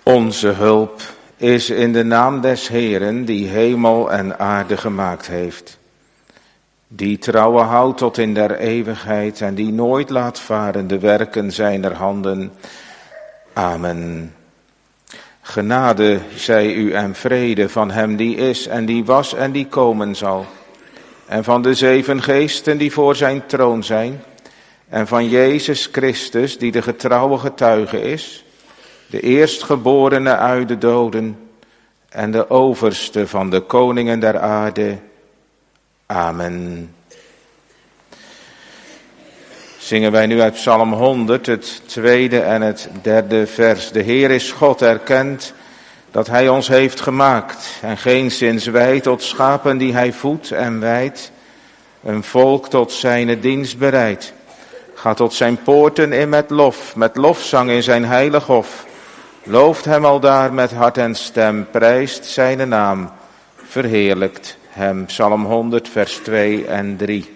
Onze hulp is in de naam des Heeren, die hemel en aarde gemaakt heeft. Die trouwe houdt tot in der eeuwigheid en die nooit laat varen de werken zijner handen. Amen. Genade zij u en vrede van hem die is en die was en die komen zal. En van de 7 geesten die voor zijn troon zijn. En van Jezus Christus die de getrouwe getuige is. De eerstgeborene uit de doden. En de overste van de koningen der aarde. Amen. Zingen wij nu uit Psalm 100, het 2e en het 3e vers. De Heer is God, erkent dat hij ons heeft gemaakt. En geenszins wij tot schapen die hij voedt en wijdt. Een volk tot zijn dienst bereidt. Ga tot zijn poorten in met lofzang in zijn heilig hof. Looft hem aldaar met hart en stem, prijst zijn naam, verheerlijkt hem. Psalm 100, vers 2 en 3.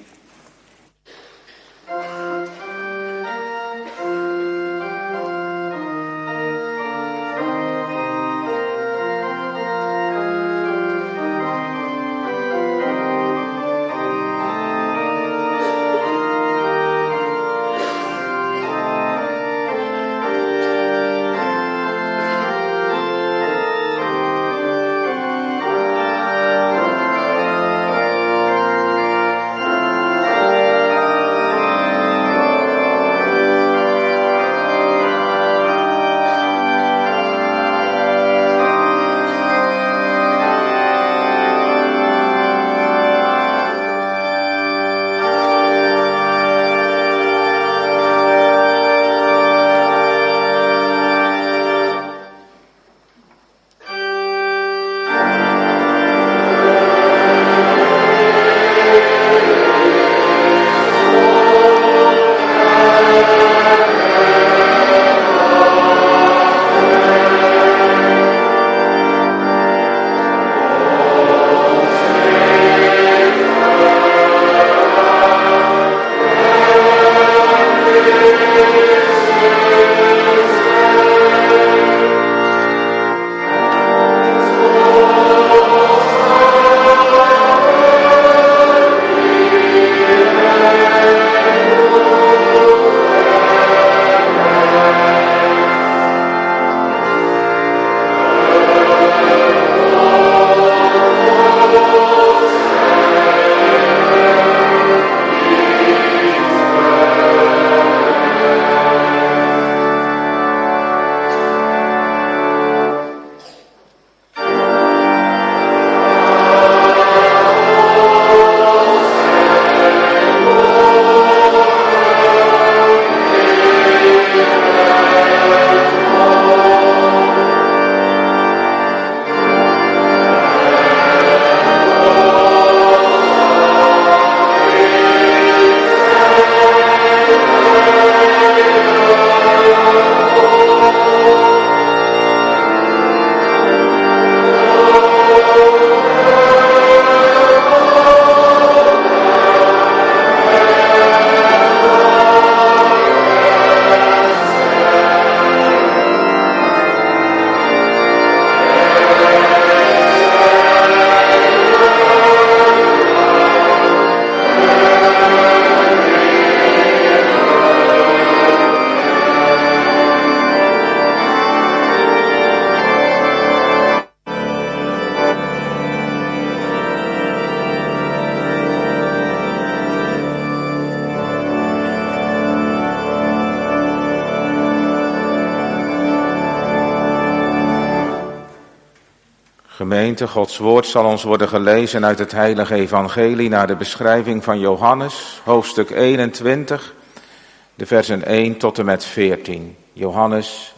Gemeente, Gods woord zal ons worden gelezen uit het heilige evangelie naar de beschrijving van Johannes, hoofdstuk 21, de versen 1 tot en met 14. Johannes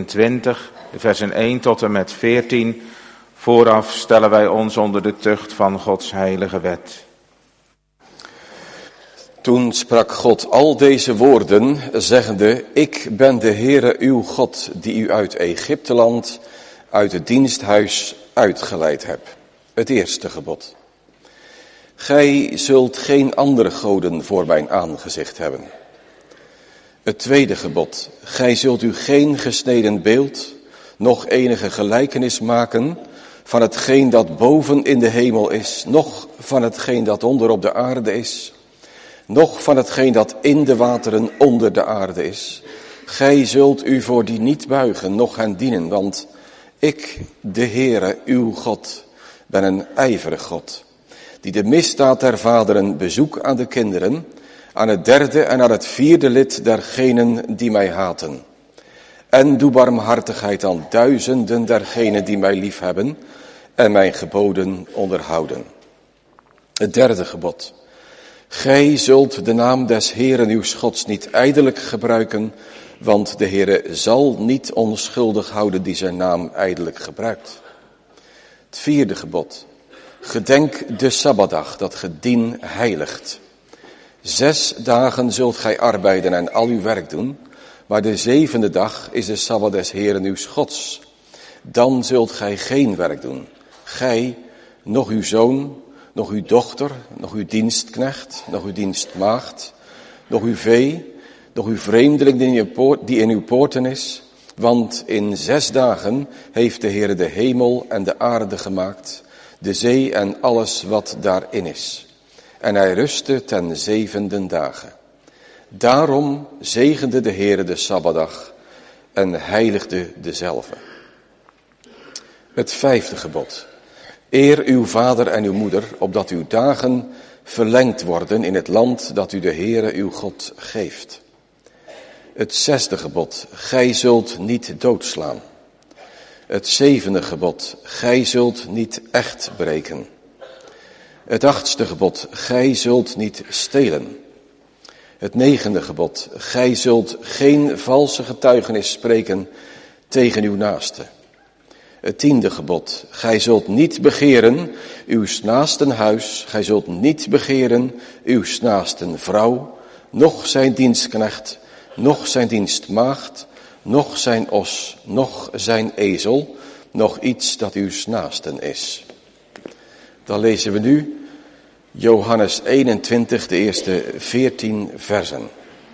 21, de versen 1 tot en met 14. Vooraf stellen wij ons onder de tucht van Gods heilige wet. Toen sprak God al deze woorden, zeggende: Ik ben de Heere uw God, die u uit Egypteland, uit het diensthuis uitgeleid heb. Het eerste gebod. Gij zult geen andere goden voor mijn aangezicht hebben. Het tweede gebod. Gij zult u geen gesneden beeld noch enige gelijkenis maken van hetgeen dat boven in de hemel is, noch van hetgeen dat onder op de aarde is, noch van hetgeen dat in de wateren onder de aarde is. Gij zult u voor die niet buigen, noch hen dienen, want ik, de Heere, uw God, ben een ijverig God, die de misdaad der vaderen bezoek aan de kinderen, aan het derde en aan het vierde lid dergenen die mij haten. En doe barmhartigheid aan duizenden dergenen die mij liefhebben en mijn geboden onderhouden. Het derde gebod. Gij zult de naam des Heeren uw Gods niet ijdelijk gebruiken, want de Heere zal niet onschuldig houden die zijn naam ijdelijk gebruikt. Het vierde gebod. Gedenk de Sabbatdag, dat ge dien heiligt. 6 dagen zult gij arbeiden en al uw werk doen, maar de 7e dag is de Sabbat des Heeren uws Gods. Dan zult gij geen werk doen. Gij, nog uw zoon, nog uw dochter, nog uw dienstknecht, nog uw dienstmaagd, nog uw vee, nog uw vreemdeling die in uw poorten is. Want in 6 dagen heeft de Heere de hemel en de aarde gemaakt, de zee en alles wat daarin is. En hij rustte ten 7e dagen. Daarom zegende de Heere de Sabbatdag en heiligde dezelve. Het 5e gebod. Eer uw vader en uw moeder, opdat uw dagen verlengd worden in het land dat u de Heere uw God geeft. Het 6e gebod. Gij zult niet doodslaan. Het 7e gebod. Gij zult niet echt breken. Het 8e gebod. Gij zult niet stelen. Het 9e gebod. Gij zult geen valse getuigenis spreken tegen uw naaste. Het 10e gebod. Gij zult niet begeren uws naasten huis. Gij zult niet begeren uws naasten vrouw, noch zijn dienstknecht, noch zijn dienstmaagd, noch zijn os, noch zijn ezel, noch iets dat uws naasten is. Dan lezen we nu Johannes 21, de eerste 14 versen.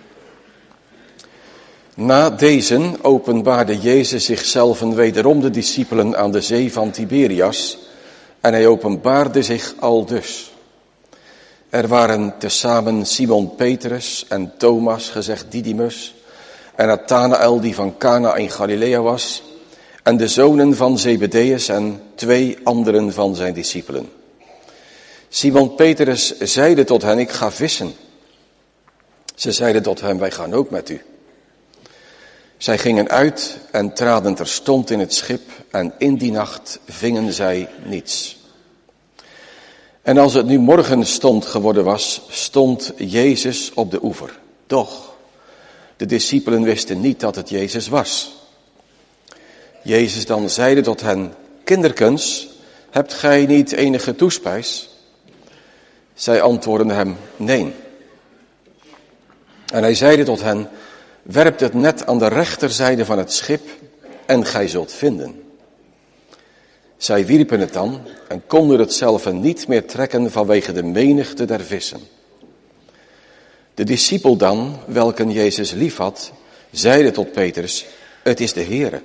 Na deze openbaarde Jezus zichzelf wederom de discipelen aan de zee van Tiberias, en hij openbaarde zich aldus. Er waren tezamen Simon Petrus en Thomas, gezegd Didymus, en Nathanael die van Cana in Galilea was, en de zonen van Zebedeus en 2 anderen van zijn discipelen. Simon Petrus zeide tot hen, ik ga vissen. Ze zeiden tot hem, wij gaan ook met u. Zij gingen uit en traden terstond in het schip en in die nacht vingen zij niets. En als het nu morgenstond geworden was, stond Jezus op de oever. Doch de discipelen wisten niet dat het Jezus was. Jezus dan zeide tot hen, kinderkens, hebt gij niet enige toespijs? Zij antwoordden hem, nee. En hij zeide tot hen, werpt het net aan de rechterzijde van het schip en gij zult vinden. Zij wierpen het dan en konden het zelf niet meer trekken vanwege de menigte der vissen. De discipel dan, welken Jezus liefhad, zeide tot Petrus, het is de Heere.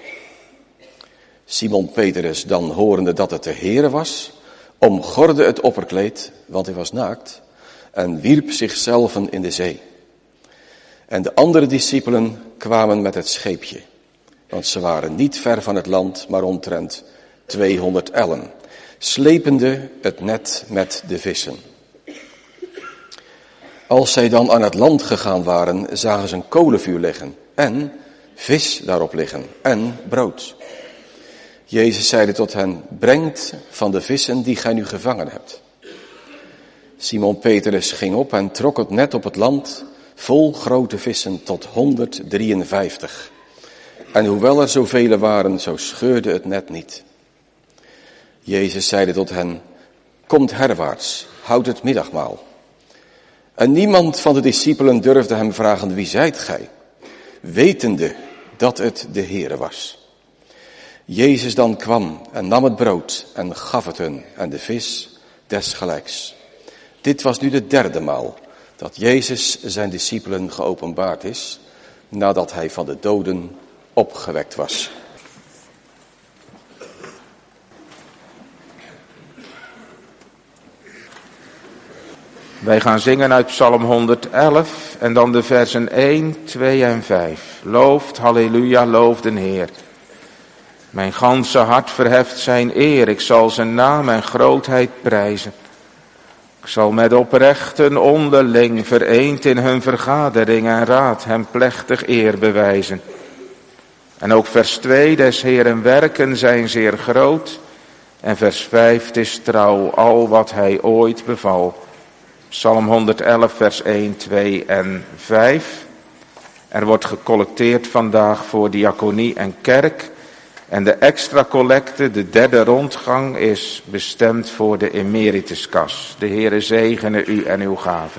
Simon Petrus dan horende dat het de Heere was, omgorde het opperkleed, want hij was naakt, en wierp zichzelf in de zee. En de andere discipelen kwamen met het scheepje, want ze waren niet ver van het land, maar omtrent 200 ellen, slepende het net met de vissen. Als zij dan aan het land gegaan waren, zagen ze een kolenvuur liggen en vis daarop liggen en brood. Jezus zeide tot hen, brengt van de vissen die gij nu gevangen hebt. Simon Petrus ging op en trok het net op het land, vol grote vissen tot 153. En hoewel er zoveel waren, zo scheurde het net niet. Jezus zeide tot hen, komt herwaarts, houd het middagmaal. En niemand van de discipelen durfde hem vragen, wie zijt gij? Wetende dat het de Heere was. Jezus dan kwam en nam het brood en gaf het hun en de vis desgelijks. Dit was nu de 3e maal dat Jezus zijn discipelen geopenbaard is, nadat hij van de doden opgewekt was. Wij gaan zingen uit Psalm 111 en dan de versen 1, 2 en 5. Looft, halleluja, loof de Heer. Mijn ganse hart verheft zijn eer, ik zal zijn naam en grootheid prijzen. Ik zal met oprechten onderling, vereend in hun vergadering en raad, hem plechtig eer bewijzen. En ook vers 2, des Heeren werken zijn zeer groot. En vers 5, het is trouw al wat hij ooit beval. Psalm 111, vers 1, 2 en 5. Er wordt gecollecteerd vandaag voor diaconie en kerk. En de extra collecte, de derde rondgang, is bestemd voor de emerituskas. De Heere zegene u en uw gaven.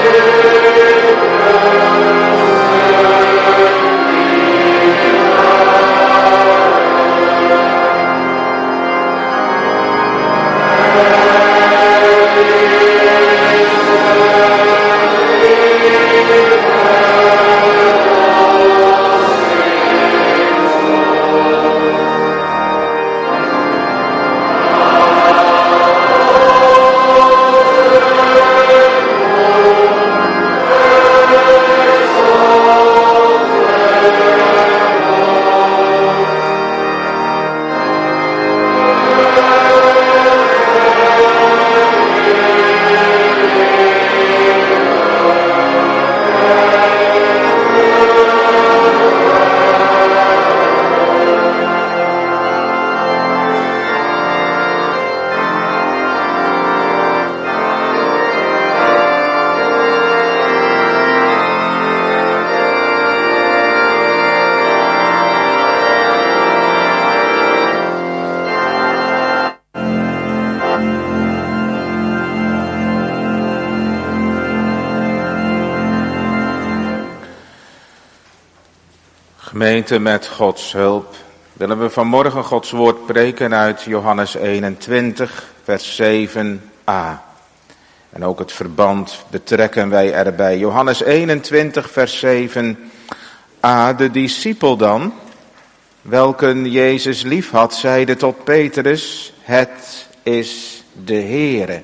Gemeente, met Gods hulp willen we vanmorgen Gods woord preken uit Johannes 21, vers 7a. En ook het verband betrekken wij erbij. Johannes 21, vers 7a. De discipel dan, welken Jezus lief had, zeide tot Petrus, het is de Heere.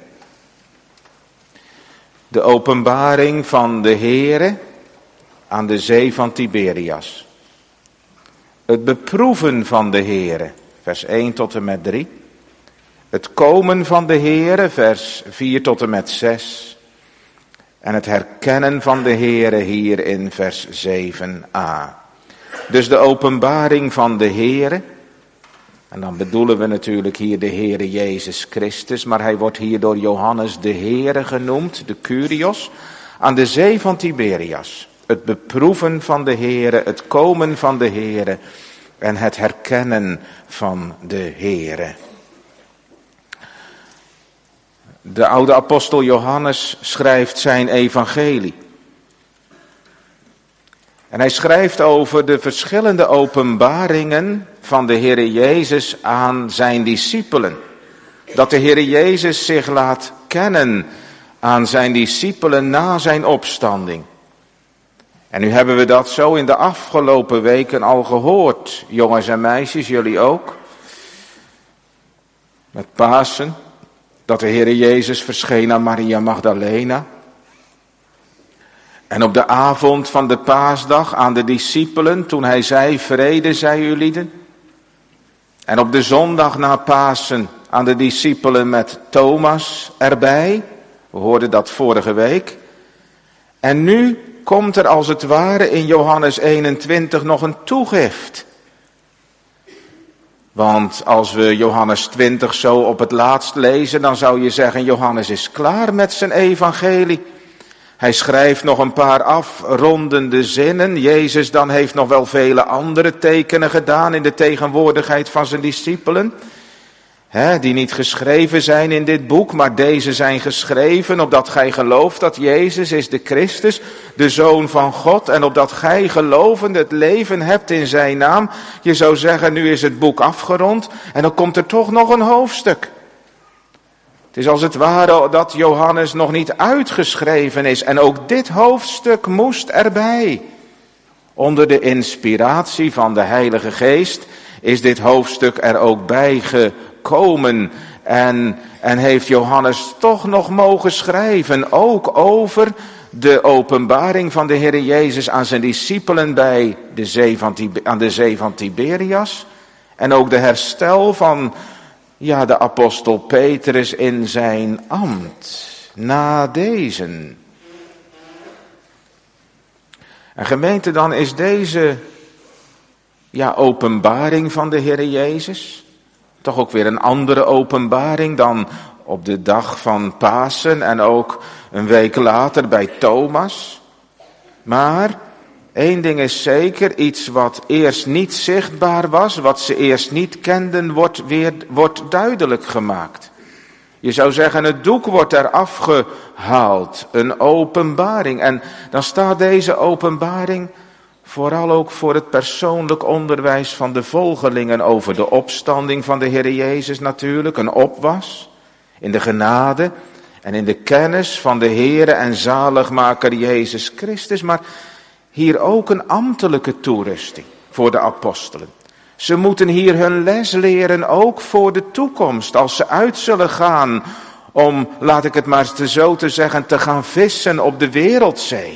De openbaring van de Heere aan de zee van Tiberias. Het beproeven van de Heere, vers 1 tot en met 3. Het komen van de Heere, vers 4 tot en met 6. En het herkennen van de Heere hier in vers 7a. Dus de openbaring van de Heere. En dan bedoelen we natuurlijk hier de Heere Jezus Christus. Maar hij wordt hier door Johannes de Heere genoemd, de Kyrios. Aan de zee van Tiberias. Het beproeven van de Heere, het komen van de Heere en het herkennen van de Heere. De oude apostel Johannes schrijft zijn evangelie. En hij schrijft over de verschillende openbaringen van de Heere Jezus aan zijn discipelen. Dat de Heere Jezus zich laat kennen aan zijn discipelen na zijn opstanding. En nu hebben we dat zo in de afgelopen weken al gehoord, jongens en meisjes, jullie ook. Met Pasen, dat de Heere Jezus verscheen aan Maria Magdalena. En op de avond van de paasdag aan de discipelen, toen hij zei, vrede zij ulieden. En op de zondag na Pasen aan de discipelen met Thomas erbij. We hoorden dat vorige week. En nu komt er als het ware in Johannes 21 nog een toegift. Want als we Johannes 20 zo op het laatst lezen, dan zou je zeggen, Johannes is klaar met zijn evangelie. Hij schrijft nog een paar afrondende zinnen. Jezus dan heeft nog wel vele andere tekenen gedaan in de tegenwoordigheid van zijn discipelen. Die niet geschreven zijn in dit boek, maar deze zijn geschreven opdat gij gelooft dat Jezus is de Christus, de Zoon van God. En opdat gij gelovend het leven hebt in zijn naam. Je zou zeggen, nu is het boek afgerond en dan komt er toch nog een hoofdstuk. Het is als het ware dat Johannes nog niet uitgeschreven is. En ook dit hoofdstuk moest erbij. Onder de inspiratie van de Heilige Geest is dit hoofdstuk er ook bij gekomen. En heeft Johannes toch nog mogen schrijven. Ook over de openbaring van de Heere Jezus aan zijn discipelen bij aan de zee van Tiberias. En ook de herstel van de apostel Petrus in zijn ambt. Na deze. En gemeente, dan is deze openbaring van de Heere Jezus toch ook weer een andere openbaring dan op de dag van Pasen en ook een week later bij Thomas. Maar één ding is zeker, iets wat eerst niet zichtbaar was, wat ze eerst niet kenden, wordt duidelijk gemaakt. Je zou zeggen, het doek wordt eraf gehaald. Een openbaring. En dan staat deze openbaring vooral ook voor het persoonlijk onderwijs van de volgelingen over de opstanding van de Heer Jezus natuurlijk. Een opwas in de genade en in de kennis van de Heere en zaligmaker Jezus Christus. Maar hier ook een ambtelijke toerusting voor de apostelen. Ze moeten hier hun les leren, ook voor de toekomst. Als ze uit zullen gaan om, laat ik het maar zo te zeggen, te gaan vissen op de wereldzee.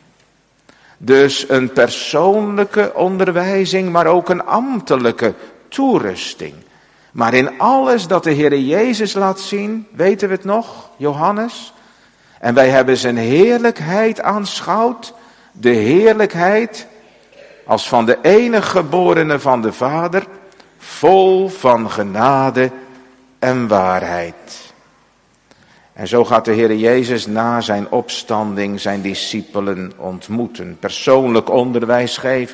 Dus een persoonlijke onderwijzing, maar ook een ambtelijke toerusting. Maar in alles dat de Heer Jezus laat zien, weten we het nog, Johannes? En wij hebben zijn heerlijkheid aanschouwd, de heerlijkheid als van de enige geborene van de Vader, vol van genade en waarheid. En zo gaat de Heer Jezus na zijn opstanding zijn discipelen ontmoeten, persoonlijk onderwijs geven.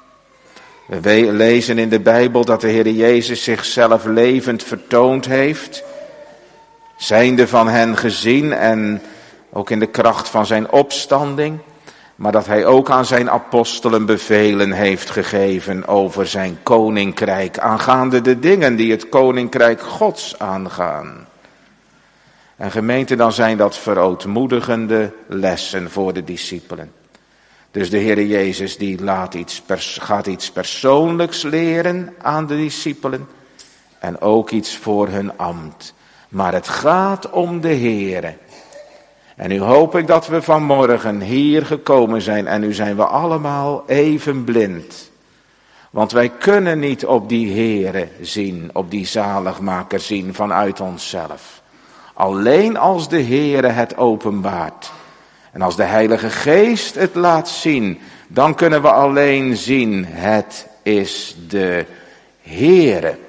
We lezen in de Bijbel dat de Heer Jezus zichzelf levend vertoond heeft, zijnde van hen gezien en ook in de kracht van zijn opstanding. Maar dat hij ook aan zijn apostelen bevelen heeft gegeven over zijn koninkrijk, aangaande de dingen die het koninkrijk Gods aangaan. En gemeente, dan zijn dat verootmoedigende lessen voor de discipelen. Dus de Heer Jezus die gaat iets persoonlijks leren aan de discipelen en ook iets voor hun ambt. Maar het gaat om de Heere. En nu hoop ik dat we vanmorgen hier gekomen zijn en nu zijn we allemaal even blind. Want wij kunnen niet op die Heere zien, op die zaligmaker zien vanuit onszelf. Alleen als de Heere het openbaart. En als de Heilige Geest het laat zien, dan kunnen we alleen zien, het is de Heere.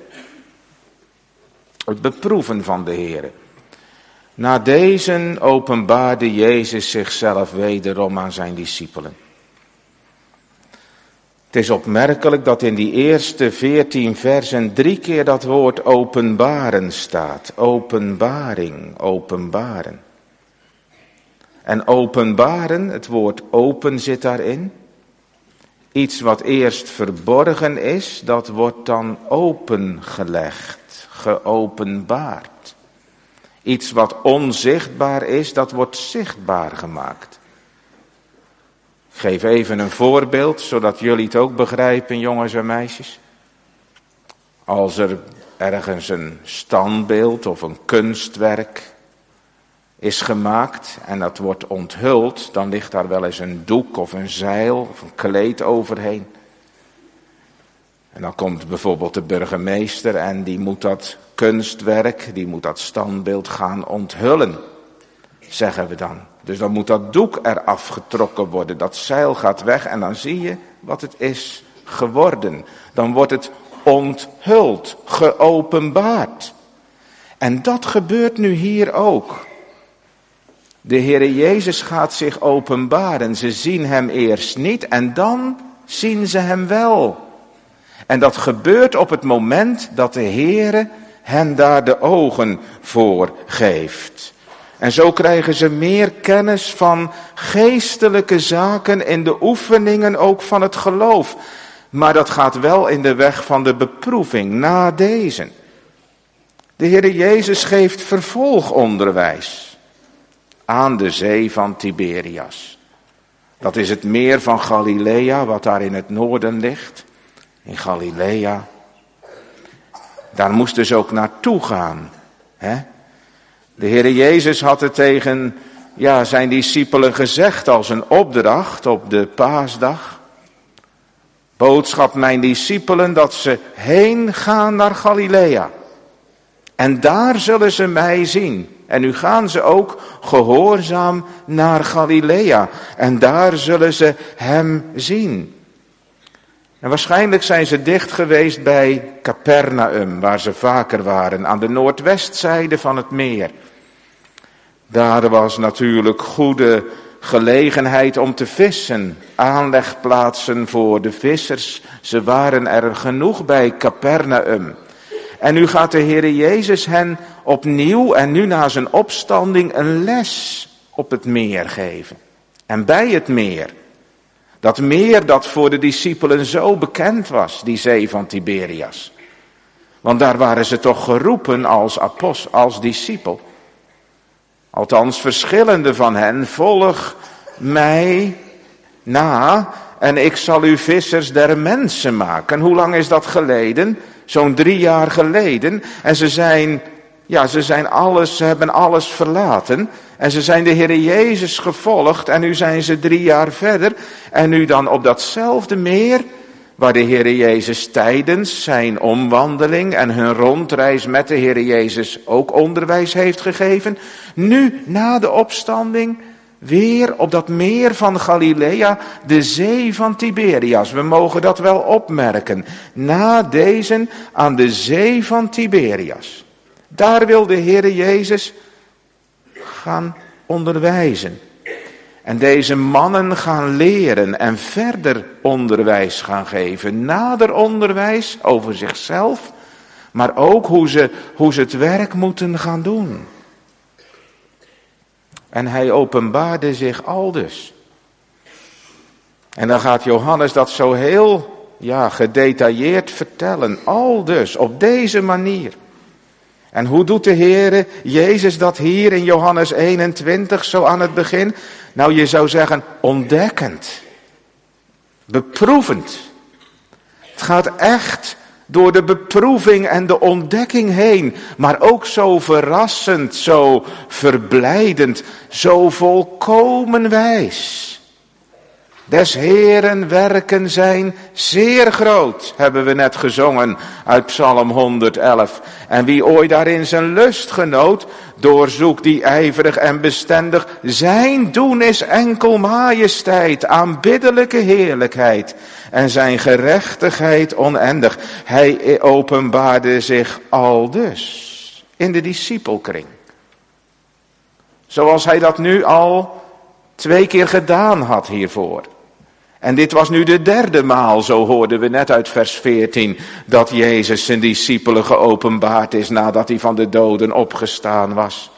Het beproeven van de Heere. Na deze openbaarde Jezus zichzelf wederom aan zijn discipelen. Het is opmerkelijk dat in die eerste 14 versen 3 keer dat woord openbaren staat. Openbaring, openbaren. En openbaren, het woord open zit daarin. Iets wat eerst verborgen is, dat wordt dan opengelegd, geopenbaard. Iets wat onzichtbaar is, dat wordt zichtbaar gemaakt. Ik geef even een voorbeeld, zodat jullie het ook begrijpen, jongens en meisjes. Als er ergens een standbeeld of een kunstwerk is gemaakt en dat wordt onthuld, dan ligt daar wel eens een doek of een zeil of een kleed overheen. En dan komt bijvoorbeeld de burgemeester en die moet dat kunstwerk, die moet dat standbeeld gaan onthullen, zeggen we dan. Dus dan moet dat doek eraf getrokken worden, dat zeil gaat weg en dan zie je wat het is geworden. Dan wordt het onthuld, geopenbaard. En dat gebeurt nu hier ook. De Heere Jezus gaat zich openbaren. Ze zien hem eerst niet en dan zien ze hem wel. En dat gebeurt op het moment dat de Heere hen daar de ogen voor geeft. En zo krijgen ze meer kennis van geestelijke zaken in de oefeningen ook van het geloof. Maar dat gaat wel in de weg van de beproeving na deze. De Heere Jezus geeft vervolgonderwijs aan de zee van Tiberias. Dat is het meer van Galilea, wat daar in het noorden ligt. In Galilea. Daar moesten ze ook naartoe gaan. De Heere Jezus had het tegen zijn discipelen gezegd als een opdracht op de paasdag. Boodschap mijn discipelen dat ze heen gaan naar Galilea. En daar zullen ze mij zien. En nu gaan ze ook gehoorzaam naar Galilea. En daar zullen ze hem zien. En waarschijnlijk zijn ze dicht geweest bij Capernaum, waar ze vaker waren, aan de noordwestzijde van het meer. Daar was natuurlijk goede gelegenheid om te vissen, aanlegplaatsen voor de vissers. Ze waren er genoeg bij Capernaum. En nu gaat de Heere Jezus hen opnieuw en nu na zijn opstanding een les op het meer geven. En bij het meer. Dat meer dat voor de discipelen zo bekend was, die zee van Tiberias. Want daar waren ze toch geroepen als discipel. Althans, verschillende van hen, volg mij na en ik zal u vissers der mensen maken. Hoe lang is dat geleden? Zo'n 3 jaar geleden. En ze hebben alles verlaten. En ze zijn de Heere Jezus gevolgd. En nu zijn ze 3 jaar verder. En nu dan op datzelfde meer, waar de Heere Jezus tijdens zijn omwandeling en hun rondreis met de Heere Jezus ook onderwijs heeft gegeven. Nu, na de opstanding, weer op dat meer van Galilea, de zee van Tiberias. We mogen dat wel opmerken. Na deze aan de zee van Tiberias. Daar wil de Heere Jezus gaan onderwijzen. En deze mannen gaan leren en verder onderwijs gaan geven. Nader onderwijs over zichzelf, maar ook hoe ze het werk moeten gaan doen. En hij openbaarde zich aldus. En dan gaat Johannes dat zo heel gedetailleerd vertellen. Aldus, op deze manier. En hoe doet de Heere Jezus dat hier in Johannes 21 zo aan het begin? Nou, je zou zeggen ontdekkend. Beproevend. Het gaat echt door de beproeving en de ontdekking heen. Maar ook zo verrassend, zo verblijdend, zo volkomen wijs. Des Heeren werken zijn zeer groot, hebben we net gezongen uit Psalm 111. En wie ooit daarin zijn lust genoot, doorzoekt die ijverig en bestendig. Zijn doen is enkel majesteit, aanbiddelijke heerlijkheid en zijn gerechtigheid oneindig. Hij openbaarde zich aldus in de discipelkring. Zoals hij dat nu al 2 keer gedaan had hiervoor. En dit was nu de 3e maal, zo hoorden we net uit vers 14, dat Jezus zijn discipelen geopenbaard is nadat hij van de doden opgestaan was.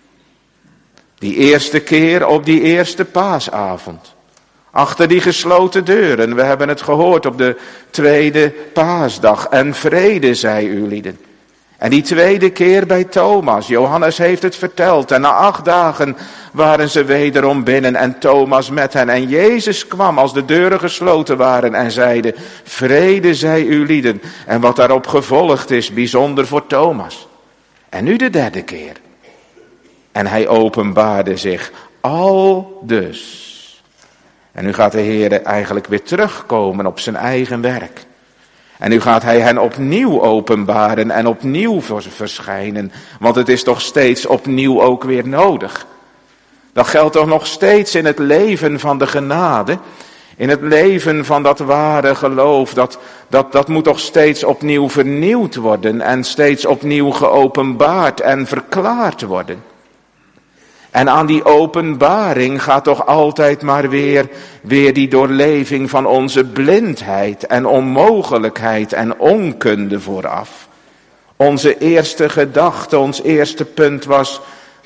Die eerste keer op die eerste paasavond. Achter die gesloten deuren, we hebben het gehoord op de 2e paasdag. En vrede, zei u lieden. En die 2e keer bij Thomas, Johannes heeft het verteld. En na 8 dagen waren ze wederom binnen en Thomas met hen. En Jezus kwam als de deuren gesloten waren en zeide, vrede zij u lieden. En wat daarop gevolgd is, bijzonder voor Thomas. En nu de 3e keer. En hij openbaarde zich aldus. En nu gaat de Heer eigenlijk weer terugkomen op zijn eigen werk. En nu gaat hij hen opnieuw openbaren en opnieuw verschijnen. Want het is toch steeds opnieuw ook weer nodig. Dat geldt toch nog steeds in het leven van de genade. In het leven van dat ware geloof. Dat moet toch steeds opnieuw vernieuwd worden. En steeds opnieuw geopenbaard en verklaard worden. En aan die openbaring gaat toch altijd maar weer die doorleving van onze blindheid en onmogelijkheid en onkunde vooraf. Onze eerste gedachte, ons eerste punt was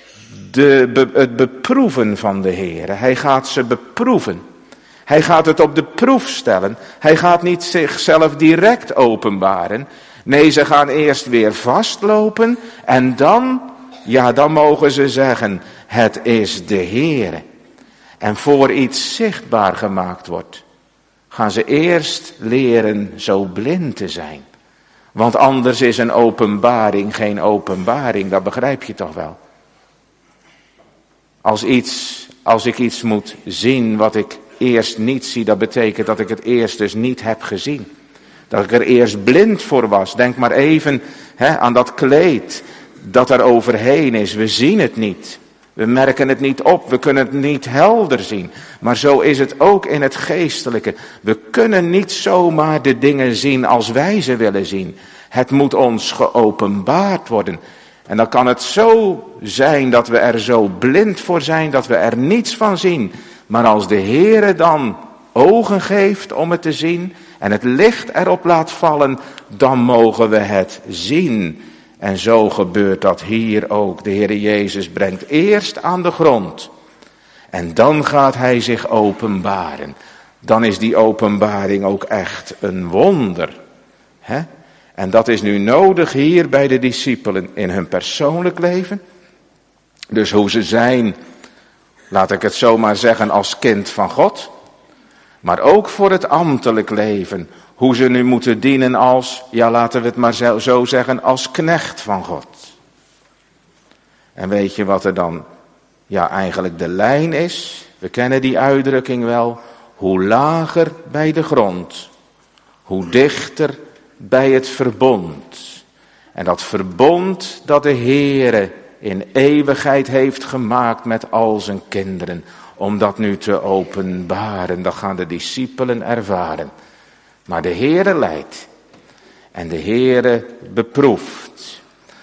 het beproeven van de Heer. Hij gaat ze beproeven. Hij gaat het op de proef stellen. Hij gaat niet zichzelf direct openbaren. Nee, ze gaan eerst weer vastlopen en dan mogen ze zeggen, het is de Heere. En voor iets zichtbaar gemaakt wordt, gaan ze eerst leren zo blind te zijn. Want anders is een openbaring geen openbaring, dat begrijp je toch wel. Als ik iets moet zien wat ik eerst niet zie, dat betekent dat ik het eerst dus niet heb gezien. Dat ik er eerst blind voor was. Denk maar even aan dat kleed dat er overheen is. We zien het niet. We merken het niet op. We kunnen het niet helder zien. Maar zo is het ook in het geestelijke. We kunnen niet zomaar de dingen zien als wij ze willen zien. Het moet ons geopenbaard worden. En dan kan het zo zijn dat we er zo blind voor zijn dat we er niets van zien. Maar als de Heere dan ogen geeft om het te zien en het licht erop laat vallen, dan mogen we het zien. En zo gebeurt dat hier ook. De Heer Jezus brengt eerst aan de grond en dan gaat hij zich openbaren. Dan is die openbaring ook echt een wonder. Hè? En dat is nu nodig hier bij de discipelen in hun persoonlijk leven. Dus hoe ze zijn, laat ik het zo maar zeggen, als kind van God. Maar ook voor het ambtelijk leven. Hoe ze nu moeten dienen als, ja laten we het maar zo zeggen, als knecht van God. En weet je wat er dan, ja eigenlijk de lijn is? We kennen die uitdrukking wel. Hoe lager bij de grond, hoe dichter bij het verbond. En dat verbond dat de Heere in eeuwigheid heeft gemaakt met al zijn kinderen. Om dat nu te openbaren, dat gaan de discipelen ervaren. Maar de Heere leidt en de Heere beproeft.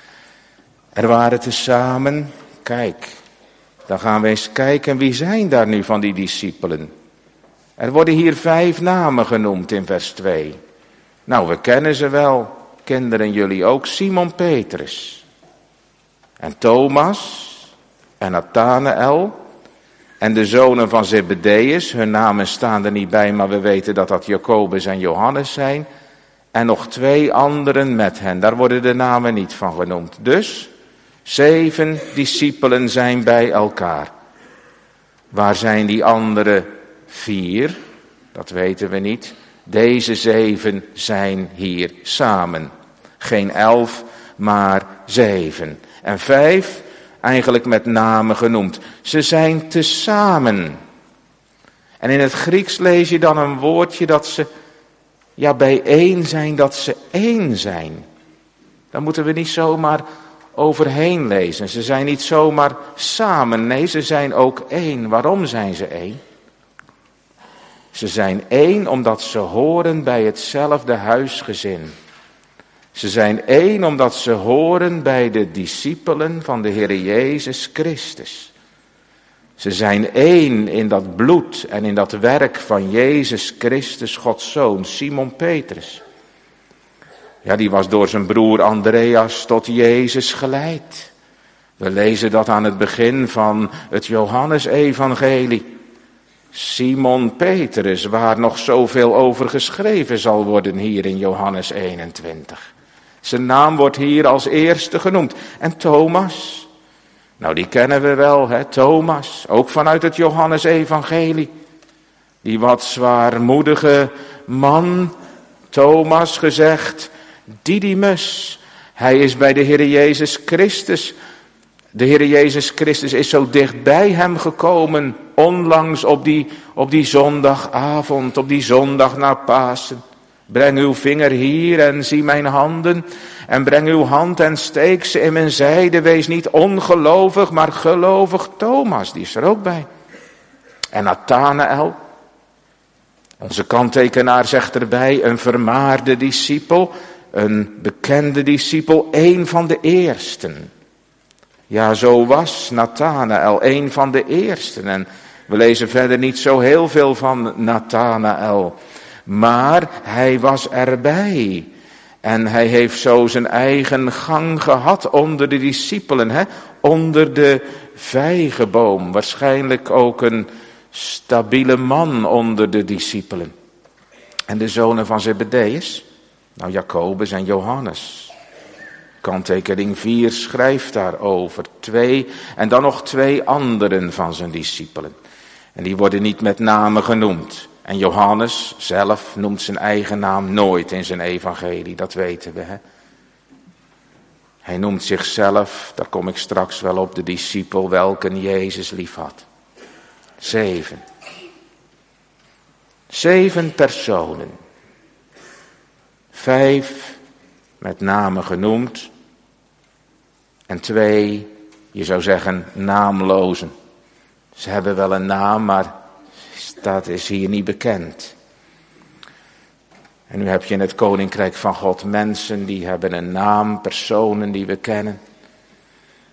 Er waren tezamen, kijk, dan gaan we eens kijken wie zijn daar nu van die discipelen. Er worden hier 5 namen genoemd in vers 2. Nou, we kennen ze wel, kinderen jullie ook, Simon Petrus en Thomas en Nathanael en de zonen van Zebedeus. Hun namen staan er niet bij, maar we weten dat dat Jacobus en Johannes zijn. En nog 2 anderen met hen, daar worden de namen niet van genoemd. Dus 7 discipelen zijn bij elkaar. Waar zijn die andere 4? Dat weten we niet. Deze 7 zijn hier samen. Geen 11, maar 7. En 5, eigenlijk met namen genoemd. Ze zijn tezamen. En in het Grieks lees je dan een woordje dat ze, ja bijeen zijn, dat ze één zijn. Daar moeten we niet zomaar overheen lezen. Ze zijn niet zomaar samen, nee, ze zijn ook één. Waarom zijn ze één? Ze zijn één omdat ze horen bij hetzelfde huisgezin. Ze zijn één omdat ze horen bij de discipelen van de Heer Jezus Christus. Ze zijn één in dat bloed en in dat werk van Jezus Christus, Gods Zoon, Simon Petrus. Ja, die was door zijn broer Andreas tot Jezus geleid. We lezen dat aan het begin van het Johannesevangelie. Simon Petrus, waar nog zoveel over geschreven zal worden hier in Johannes 21. Zijn naam wordt hier als eerste genoemd. En Thomas, nou die kennen we wel, hè, Thomas, ook vanuit het Johannesevangelie. Die wat zwaarmoedige man, Thomas gezegd, Didymus, hij is bij de Heer Jezus Christus. De Heer Jezus Christus is zo dicht bij hem gekomen, onlangs op die zondagavond, op die zondag na Pasen. Breng uw vinger hier en zie mijn handen. En breng uw hand en steek ze in mijn zijde. Wees niet ongelovig, maar gelovig. Thomas, die is er ook bij. En Nathanael, onze kanttekenaar zegt erbij, een vermaarde discipel, een bekende discipel, een van de eersten. Ja, zo was Nathanael een van de eersten. En we lezen verder niet zo heel veel van Nathanael. Maar hij was erbij. En hij heeft zo zijn eigen gang gehad onder de discipelen. Hè? Onder de vijgenboom. Waarschijnlijk ook een stabiele man onder de discipelen. En de zonen van Zebedeus? Nou, Jacobus en Johannes. Kanttekening 4 schrijft daarover. 2 en dan nog 2 anderen van zijn discipelen. En die worden niet met namen genoemd. En Johannes zelf noemt zijn eigen naam nooit in zijn evangelie, dat weten we. Hè? Hij noemt zichzelf, daar kom ik straks wel op, de discipel welke Jezus lief had. 7. 7 personen. 5 met namen genoemd. En 2, je zou zeggen, naamlozen. Ze hebben wel een naam, maar dat is hier niet bekend. En nu heb je in het Koninkrijk van God mensen die hebben een naam, personen die we kennen.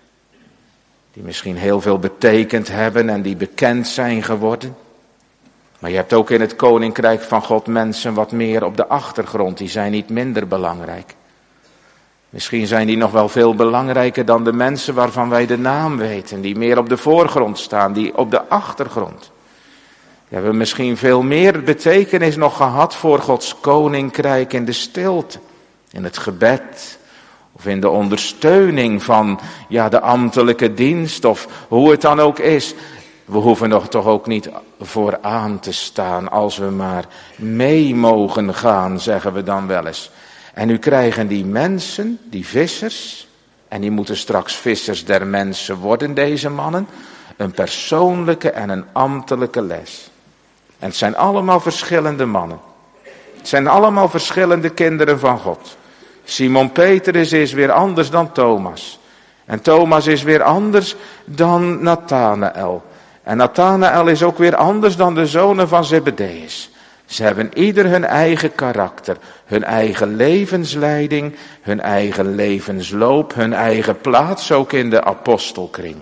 Die misschien heel veel betekend hebben en die bekend zijn geworden. Maar je hebt ook in het koninkrijk van God mensen wat meer op de achtergrond. Die zijn niet minder belangrijk. Misschien zijn die nog wel veel belangrijker dan de mensen waarvan wij de naam weten. Die meer op de voorgrond staan, die op de achtergrond. Die hebben misschien veel meer betekenis nog gehad voor Gods koninkrijk in de stilte. In het gebed. Of in de ondersteuning van de ambtelijke dienst. Of hoe het dan ook is. We hoeven er toch ook niet vooraan te staan. Als we maar mee mogen gaan, zeggen we dan wel eens. En nu krijgen die mensen, die vissers. En die moeten straks vissers der mensen worden, deze mannen. Een persoonlijke en een ambtelijke les. En het zijn allemaal verschillende mannen. Het zijn allemaal verschillende kinderen van God. Simon Petrus is weer anders dan Thomas. En Thomas is weer anders dan Nathanael. En Nathanael is ook weer anders dan de zonen van Zebedeus. Ze hebben ieder hun eigen karakter, hun eigen levensleiding, hun eigen levensloop, hun eigen plaats ook in de apostelkring.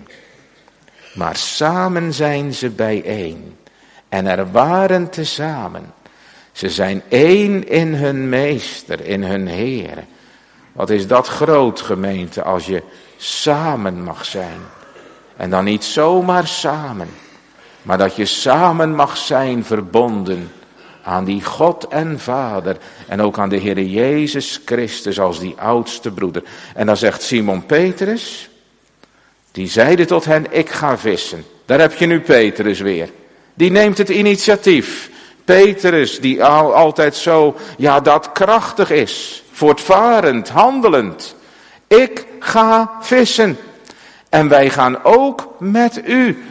Maar samen zijn ze bijeen. En er waren tezamen. Ze zijn één in hun meester, in hun Heere. Wat is dat groot, gemeente, als je samen mag zijn. En dan niet zomaar samen, maar dat je samen mag zijn verbonden aan die God en Vader en ook aan de Heere Jezus Christus als die oudste broeder. En dan zegt Simon Petrus, die zeide tot hen, ik ga vissen. Daar heb je nu Petrus weer. Die neemt het initiatief. Petrus, die altijd zo, dat krachtig is, voortvarend, handelend. Ik ga vissen. En wij gaan ook met u,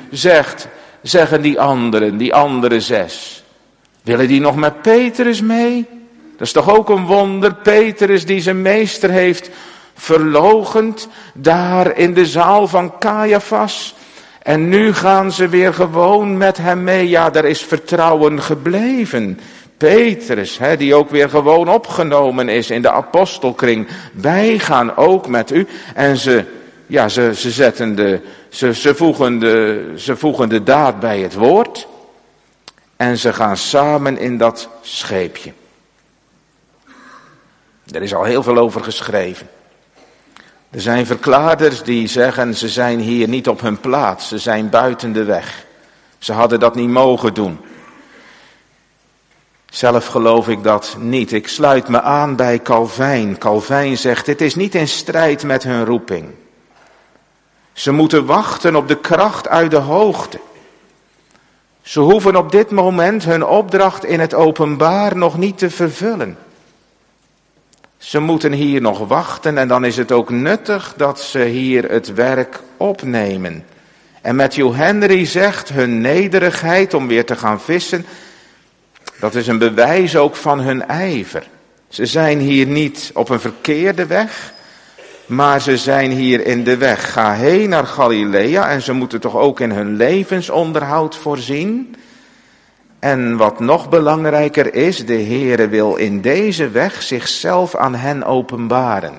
zeggen die andere 6. Willen die nog met Petrus mee? Dat is toch ook een wonder, Petrus die zijn meester heeft verloochend, daar in de zaal van Caiaphas. En nu gaan ze weer gewoon met hem mee. Ja, daar is vertrouwen gebleven. Petrus, die ook weer gewoon opgenomen is in de apostelkring. Wij gaan ook met u. En ze voegen de daad bij het woord. En ze gaan samen in dat scheepje. Er is al heel veel over geschreven. Er zijn verklaarders die zeggen, ze zijn hier niet op hun plaats. Ze zijn buiten de weg. Ze hadden dat niet mogen doen. Zelf geloof ik dat niet. Ik sluit me aan bij Calvijn. Calvijn zegt, het is niet in strijd met hun roeping. Ze moeten wachten op de kracht uit de hoogte. Ze hoeven op dit moment hun opdracht in het openbaar nog niet te vervullen. Ze moeten hier nog wachten en dan is het ook nuttig dat ze hier het werk opnemen. En Matthew Henry zegt hun nederigheid om weer te gaan vissen, dat is een bewijs ook van hun ijver. Ze zijn hier niet op een verkeerde weg, maar ze zijn hier in de weg. Ga heen naar Galilea en ze moeten toch ook in hun levensonderhoud voorzien. En wat nog belangrijker is, de Heere wil in deze weg zichzelf aan hen openbaren.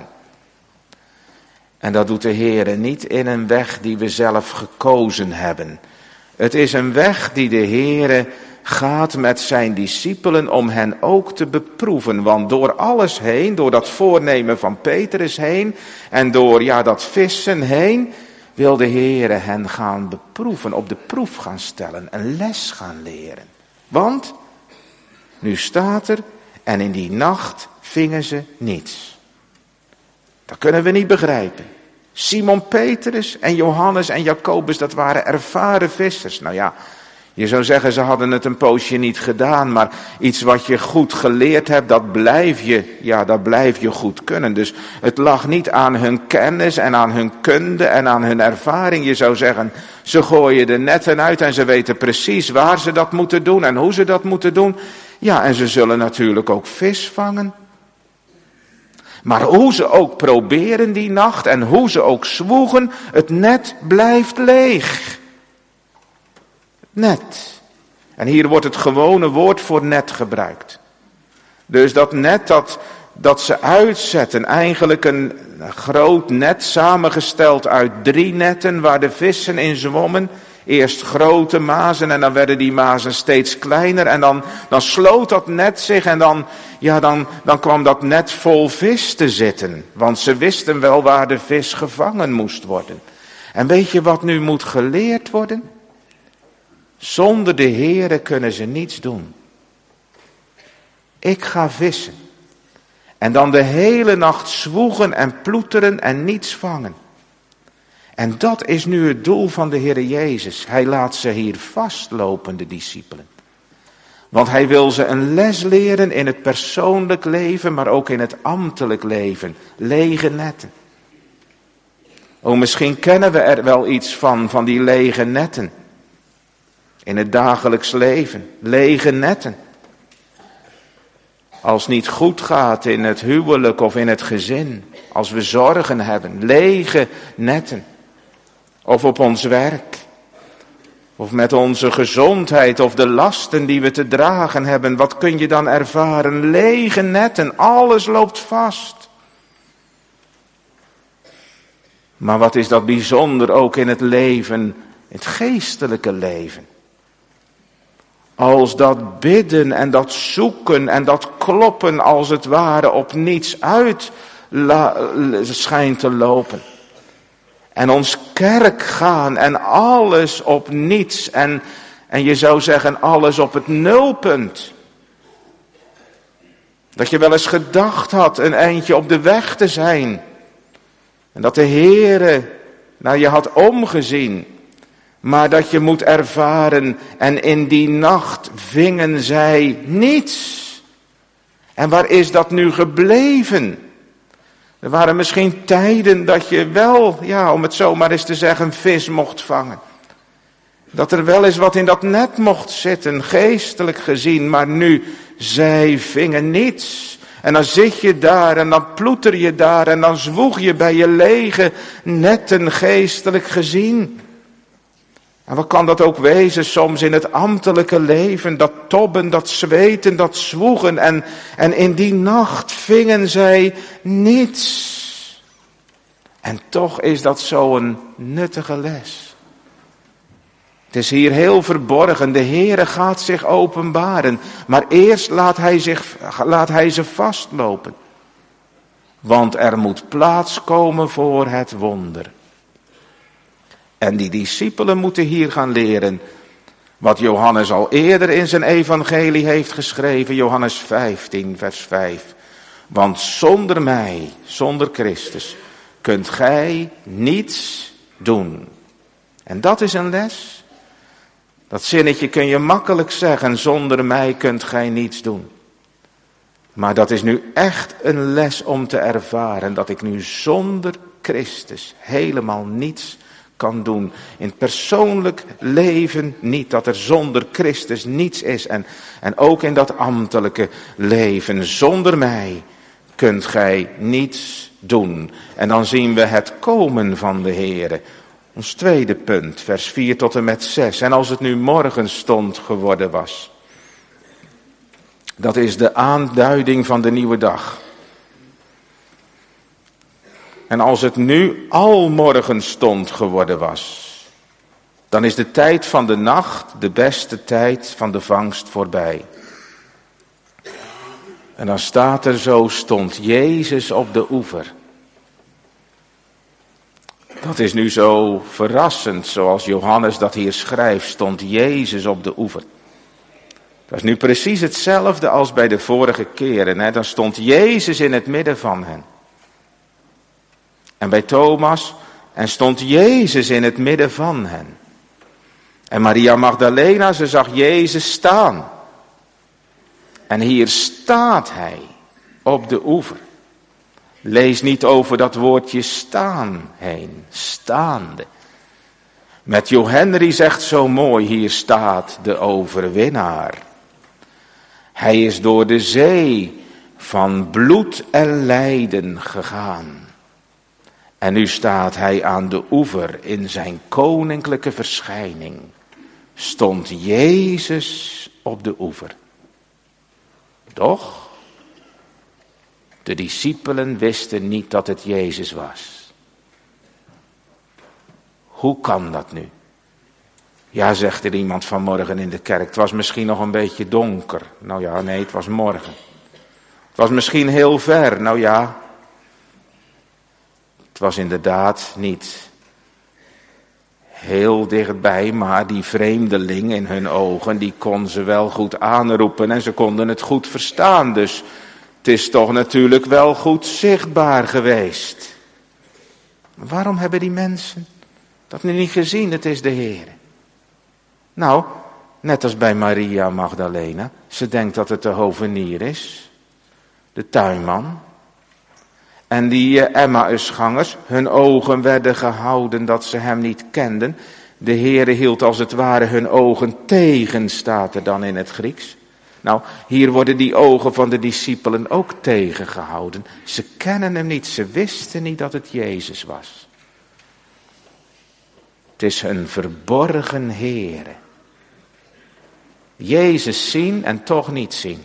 En dat doet de Heere niet in een weg die we zelf gekozen hebben. Het is een weg die de Heere gaat met zijn discipelen om hen ook te beproeven. Want door alles heen, door dat voornemen van Petrus heen en door dat vissen heen, wil de Heere hen gaan beproeven, op de proef gaan stellen, een les gaan leren. Want, nu staat er, en in die nacht vingen ze niets. Dat kunnen we niet begrijpen. Simon Petrus en Johannes en Jacobus, dat waren ervaren vissers. Nou ja, je zou zeggen, ze hadden het een poosje niet gedaan, maar iets wat je goed geleerd hebt, dat blijf je goed kunnen. Dus het lag niet aan hun kennis en aan hun kunde en aan hun ervaring. Je zou zeggen, ze gooien de netten uit en ze weten precies waar ze dat moeten doen en hoe ze dat moeten doen. Ja, en ze zullen natuurlijk ook vis vangen. Maar hoe ze ook proberen die nacht en hoe ze ook zwoegen, het net blijft leeg. Net. En hier wordt het gewone woord voor net gebruikt. Dus dat net dat ze uitzetten, eigenlijk een groot net samengesteld uit 3 netten waar de vissen in zwommen, Eerst grote mazen en dan werden die mazen steeds kleiner en dan sloot dat net zich en dan kwam dat net vol vis te zitten. Want ze wisten wel waar de vis gevangen moest worden. En weet je wat nu moet geleerd worden? Zonder de Heere kunnen ze niets doen. Ik ga vissen. En dan de hele nacht zwoegen en ploeteren en niets vangen. En dat is nu het doel van de Heere Jezus. Hij laat ze hier vastlopen, de discipelen. Want hij wil ze een les leren in het persoonlijk leven, maar ook in het ambtelijk leven. Lege netten. Misschien kennen we er wel iets van die lege netten. In het dagelijks leven, lege netten. Als het niet goed gaat in het huwelijk of in het gezin. Als we zorgen hebben, lege netten. Of op ons werk. Of met onze gezondheid of de lasten die we te dragen hebben. Wat kun je dan ervaren? Lege netten, alles loopt vast. Maar wat is dat bijzonder ook in het leven, het geestelijke leven. Als dat bidden en dat zoeken en dat kloppen als het ware op niets uit schijnt te lopen. En ons kerk gaan en alles op niets en je zou zeggen alles op het nulpunt. Dat je wel eens gedacht had een eindje op de weg te zijn. En dat de Heere naar je had omgezien. Maar dat je moet ervaren en in die nacht vingen zij niets. En waar is dat nu gebleven? Er waren misschien tijden dat je wel, om het zo maar eens te zeggen, vis mocht vangen. Dat er wel eens wat in dat net mocht zitten, geestelijk gezien. Maar nu, zij vingen niets. En dan zit je daar en dan ploeter je daar en dan zwoeg je bij je lege netten, geestelijk gezien. En wat kan dat ook wezen soms in het ambtelijke leven, dat tobben, dat zweten, dat zwoegen. En in die nacht vingen zij niets. En toch is dat zo'n nuttige les. Het is hier heel verborgen, de Heere gaat zich openbaren. Maar eerst laat hij ze vastlopen. Want er moet plaats komen voor het wonder. En die discipelen moeten hier gaan leren wat Johannes al eerder in zijn evangelie heeft geschreven. Johannes 15 vers 5. Want zonder mij, zonder Christus, kunt gij niets doen. En dat is een les. Dat zinnetje kun je makkelijk zeggen, zonder mij kunt gij niets doen. Maar dat is nu echt een les om te ervaren, dat ik nu zonder Christus helemaal niets kan doen. In het persoonlijk leven niet, dat er zonder Christus niets is. En ook in dat ambtelijke leven, zonder mij kunt gij niets doen. En dan zien we het komen van de Heere. Ons tweede punt, vers 4 tot en met 6. En als het nu morgenstond geworden was. Dat is de aanduiding van de nieuwe dag. En als het nu al morgenstond geworden was. Dan is de tijd van de nacht de beste tijd van de vangst voorbij. En dan staat er zo, stond Jezus op de oever. Dat is nu zo verrassend, zoals Johannes dat hier schrijft, stond Jezus op de oever. Dat is nu precies hetzelfde als bij de vorige keren. Hè? Dan stond Jezus in het midden van hen. En bij Thomas, en stond Jezus in het midden van hen. En Maria Magdalena, ze zag Jezus staan. En hier staat hij op de oever. Lees niet over dat woordje staan heen, staande. Matthew Henry zegt zo mooi, hier staat de overwinnaar. Hij is door de zee van bloed en lijden gegaan. En nu staat hij aan de oever in zijn koninklijke verschijning. Stond Jezus op de oever. Doch, de discipelen wisten niet dat het Jezus was. Hoe kan dat nu? Ja, zegt er iemand vanmorgen in de kerk, het was misschien nog een beetje donker. Nou ja, nee, het was morgen. Het was misschien heel ver. Nou ja, het was inderdaad niet heel dichtbij, maar die vreemdeling in hun ogen, die kon ze wel goed aanroepen en ze konden het goed verstaan. Dus het is toch natuurlijk wel goed zichtbaar geweest. Waarom hebben die mensen dat nu niet gezien? Het is de Heer. Nou, net als bij Maria Magdalena. Ze denkt dat het de hovenier is. De tuinman. En die Emmausgangers, hun ogen werden gehouden dat ze hem niet kenden. De Heere hield als het ware hun ogen tegen, staat er dan in het Grieks. Nou, hier worden die ogen van de discipelen ook tegengehouden. Ze kennen hem niet, ze wisten niet dat het Jezus was. Het is een verborgen Heere. Jezus zien en toch niet zien.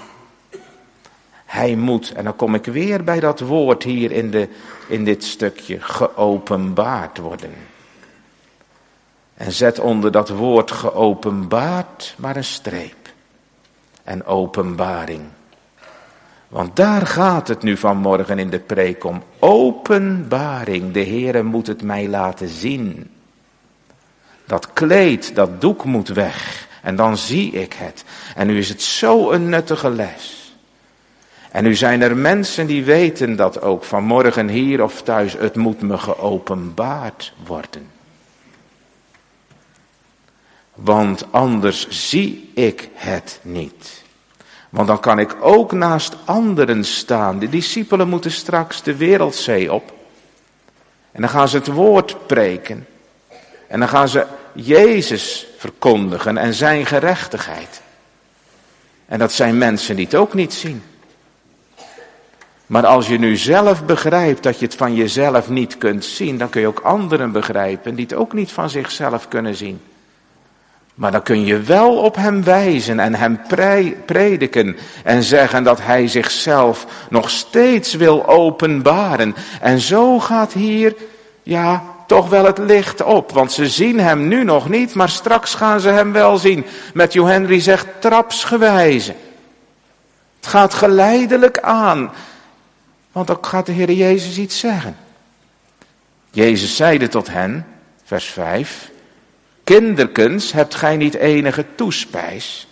Hij moet, en dan kom ik weer bij dat woord hier in dit stukje, geopenbaard worden. En zet onder dat woord geopenbaard maar een streep. En openbaring. Want daar gaat het nu vanmorgen in de preek om. Openbaring, de Heere moet het mij laten zien. Dat kleed, dat doek moet weg. En dan zie ik het. En nu is het zo een nuttige les. En nu zijn er mensen die weten dat ook vanmorgen hier of thuis. Het moet me geopenbaard worden. Want anders zie ik het niet. Want dan kan ik ook naast anderen staan. De discipelen moeten straks de wereldzee op. En dan gaan ze het woord preken. En dan gaan ze Jezus verkondigen en zijn gerechtigheid. En dat zijn mensen die het ook niet zien. Maar als je nu zelf begrijpt dat je het van jezelf niet kunt zien, dan kun je ook anderen begrijpen die het ook niet van zichzelf kunnen zien. Maar dan kun je wel op hem wijzen en hem prediken en zeggen dat hij zichzelf nog steeds wil openbaren. En zo gaat hier, ja, toch wel het licht op. Want ze zien hem nu nog niet, maar straks gaan ze hem wel zien. Matthew Henry zegt trapsgewijze. Het gaat geleidelijk aan. Want dan gaat de Heer Jezus iets zeggen. Jezus zeide tot hen, vers 5... Kinderkens, hebt gij niet enige toespijs?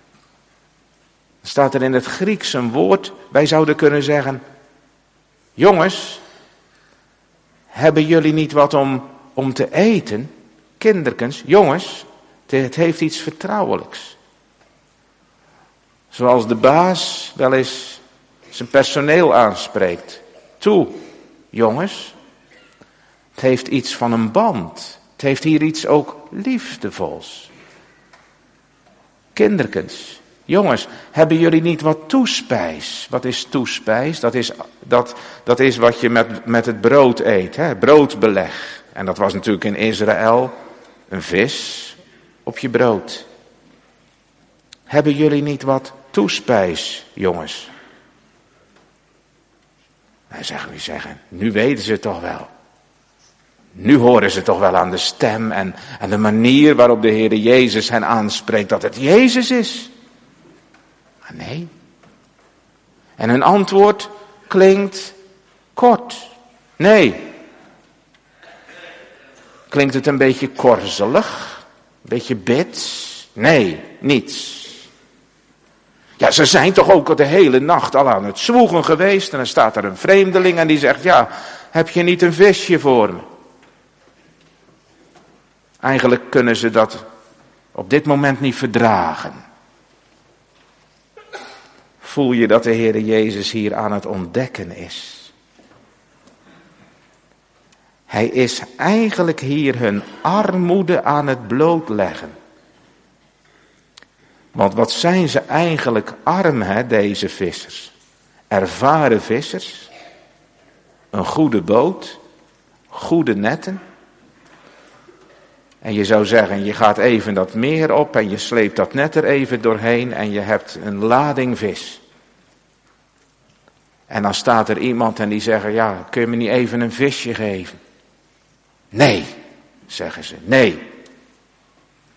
Staat er in het Grieks een woord, wij zouden kunnen zeggen, jongens, hebben jullie niet wat om te eten? Kinderkens, jongens, het heeft iets vertrouwelijks. Zoals de baas wel eens zijn personeel aanspreekt. Toe, jongens, het heeft iets van een band. Het heeft hier iets ook liefdevols. Kinderkens, jongens, hebben jullie niet wat toespijs? Wat is toespijs? Dat is wat je met het brood eet, hè? Broodbeleg. En dat was natuurlijk in Israël een vis op je brood. Hebben jullie niet wat toespijs, jongens? Wij zeggen, nu weten ze het toch wel. Nu horen ze toch wel aan de stem en de manier waarop de Heer Jezus hen aanspreekt dat het Jezus is. Maar nee. En hun antwoord klinkt kort. Nee. Klinkt het een beetje korzelig? Een beetje bits? Nee, niets. Ja, ze zijn toch ook de hele nacht al aan het zwoegen geweest en dan staat er een vreemdeling en die zegt, ja, heb je niet een visje voor me? Eigenlijk kunnen ze dat op dit moment niet verdragen. Voel je dat de Heer Jezus hier aan het ontdekken is? Hij is eigenlijk hier hun armoede aan het blootleggen. Want wat zijn ze eigenlijk arm, hè, deze vissers? Ervaren vissers, een goede boot, goede netten. En je zou zeggen, je gaat even dat meer op en je sleept dat net er even doorheen en je hebt een lading vis. En dan staat er iemand en die zegt, ja, kun je me niet even een visje geven? Nee, zeggen ze, nee.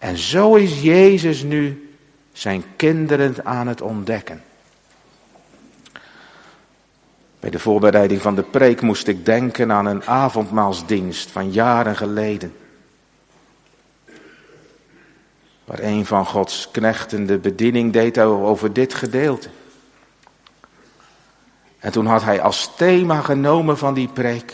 En zo is Jezus nu zijn kinderen aan het ontdekken. Bij de voorbereiding van de preek moest ik denken aan een avondmaalsdienst van jaren geleden. Waar een van Gods knechten de bediening deed over dit gedeelte. En toen had hij als thema genomen van die preek: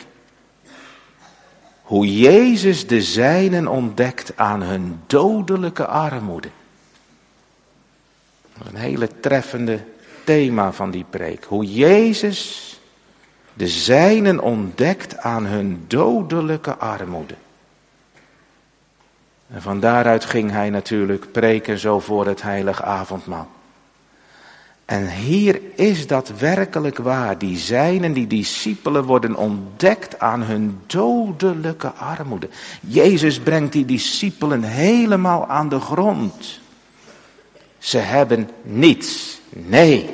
hoe Jezus de zijnen ontdekt aan hun dodelijke armoede. Dat is een hele treffende thema van die preek. Hoe Jezus de zijnen ontdekt aan hun dodelijke armoede. En van daaruit ging hij natuurlijk preken zo voor het heilige avondmaal. En hier is dat werkelijk waar. Die zijnen, die discipelen worden ontdekt aan hun dodelijke armoede. Jezus brengt die discipelen helemaal aan de grond. Ze hebben niets. Nee.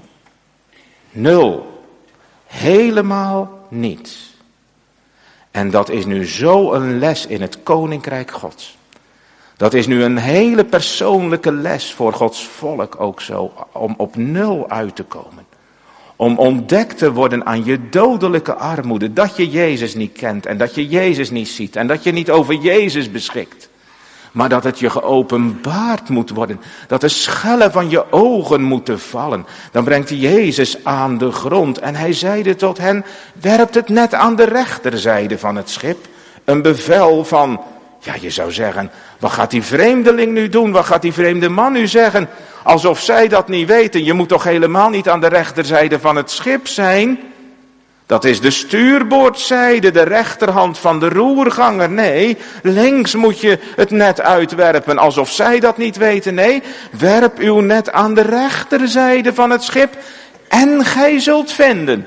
Nul. Helemaal niets. En dat is nu zo een les in het koninkrijk Gods. Dat is nu een hele persoonlijke les voor Gods volk ook zo, om op nul uit te komen. Om ontdekt te worden aan je dodelijke armoede, dat je Jezus niet kent en dat je Jezus niet ziet en dat je niet over Jezus beschikt. Maar dat het je geopenbaard moet worden, dat de schellen van je ogen moeten vallen. Dan brengt Jezus aan de grond en hij zeide tot hen: werpt het net aan de rechterzijde van het schip. Een bevel van, ja, je zou zeggen, wat gaat die vreemdeling nu doen? Wat gaat die vreemde man nu zeggen? Alsof zij dat niet weten. Je moet toch helemaal niet aan de rechterzijde van het schip zijn? Dat is de stuurboordzijde, de rechterhand van de roerganger. Nee, links moet je het net uitwerpen, alsof zij dat niet weten. Nee, werp uw net aan de rechterzijde van het schip en gij zult vinden.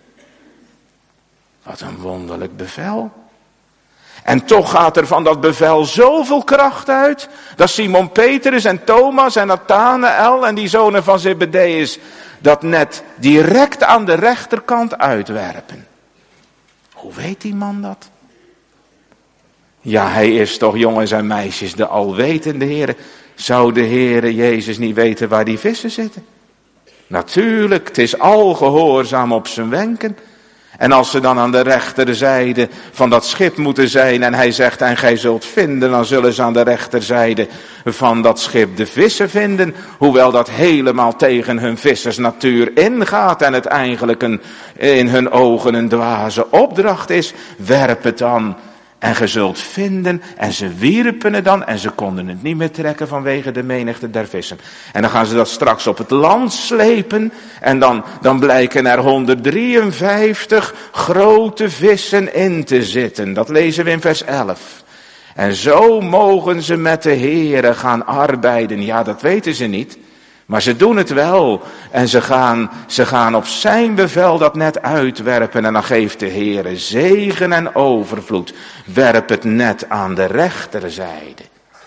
Wat een wonderlijk bevel. En toch gaat er van dat bevel zoveel kracht uit, dat Simon Petrus en Thomas en Nathanael en die zonen van Zebedeus dat net direct aan de rechterkant uitwerpen. Hoe weet die man dat? Ja, hij is toch, jongens en meisjes, de alwetende Heer. Zou de Heere Jezus niet weten waar die vissen zitten? Natuurlijk, het is al gehoorzaam op zijn wenken. En als ze dan aan de rechterzijde van dat schip moeten zijn en hij zegt en gij zult vinden, dan zullen ze aan de rechterzijde van dat schip de vissen vinden. Hoewel dat helemaal tegen hun vissersnatuur ingaat en het eigenlijk in hun ogen een dwaze opdracht is. Werp het dan en ge zult vinden. En ze wierpen het dan en ze konden het niet meer trekken vanwege de menigte der vissen. En dan gaan ze dat straks op het land slepen en dan blijken er 153 grote vissen in te zitten. Dat lezen we in vers 11. En zo mogen ze met de Heere gaan arbeiden. Ja, dat weten ze niet. Maar ze doen het wel. En ze gaan op zijn bevel dat net uitwerpen. En dan geeft de Heere zegen en overvloed. Werp het net aan de rechterzijde.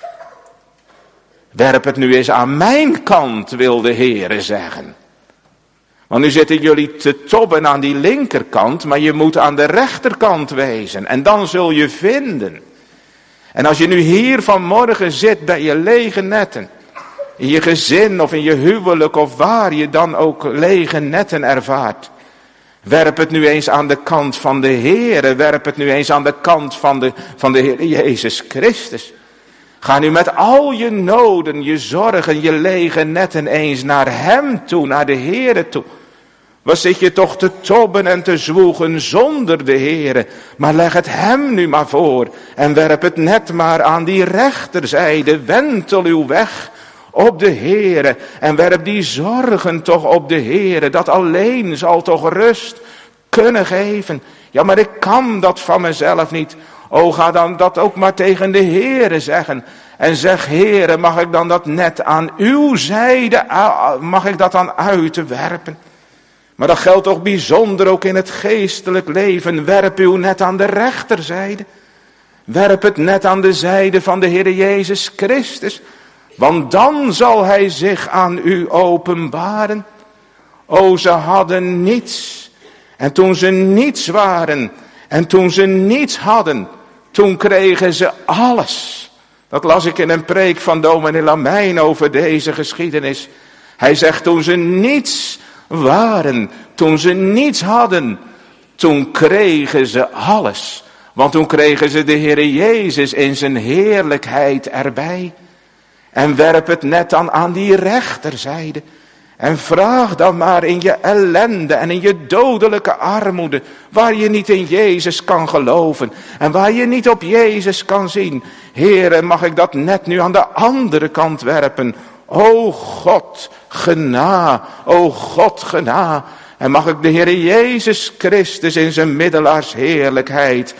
Werp het nu eens aan mijn kant, wil de Heere zeggen. Want nu zitten jullie te tobben aan die linkerkant. Maar je moet aan de rechterkant wezen. En dan zul je vinden. En als je nu hier vanmorgen zit bij je lege netten. In je gezin of in je huwelijk of waar je dan ook lege netten ervaart. Werp het nu eens aan de kant van de Heere. Werp het nu eens aan de kant van de Heer Jezus Christus. Ga nu met al je noden, je zorgen, je lege netten eens naar Hem toe, naar de Heere toe. Wat zit je toch te tobben en te zwoegen zonder de Heere. Maar leg het Hem nu maar voor. En werp het net maar aan die rechterzijde. Wentel uw weg op de Heere. En werp die zorgen toch op de Heere. Dat alleen zal toch rust kunnen geven. Ja, maar ik kan dat van mezelf niet. O, ga dan dat ook maar tegen de Heere zeggen. En zeg, Heere, mag ik dan dat net aan uw zijde, mag ik dat dan uitwerpen? Maar dat geldt toch bijzonder ook in het geestelijk leven. Werp uw net aan de rechterzijde. Werp het net aan de zijde van de Heer Jezus Christus. Want dan zal Hij zich aan u openbaren. O, ze hadden niets. En toen ze niets waren. En toen ze niets hadden. Toen kregen ze alles. Dat las ik in een preek van dominee Lamijn over deze geschiedenis. Hij zegt, toen ze niets waren, toen ze niets hadden, toen kregen ze alles. Want toen kregen ze de Heere Jezus in zijn heerlijkheid erbij. En werp het net dan aan die rechterzijde. En vraag dan maar in je ellende en in je dodelijke armoede, waar je niet in Jezus kan geloven en waar je niet op Jezus kan zien. Heere, mag ik dat net nu aan de andere kant werpen? O God, gena, o God, gena. En mag ik de Heere Jezus Christus in zijn middelaars heerlijkheid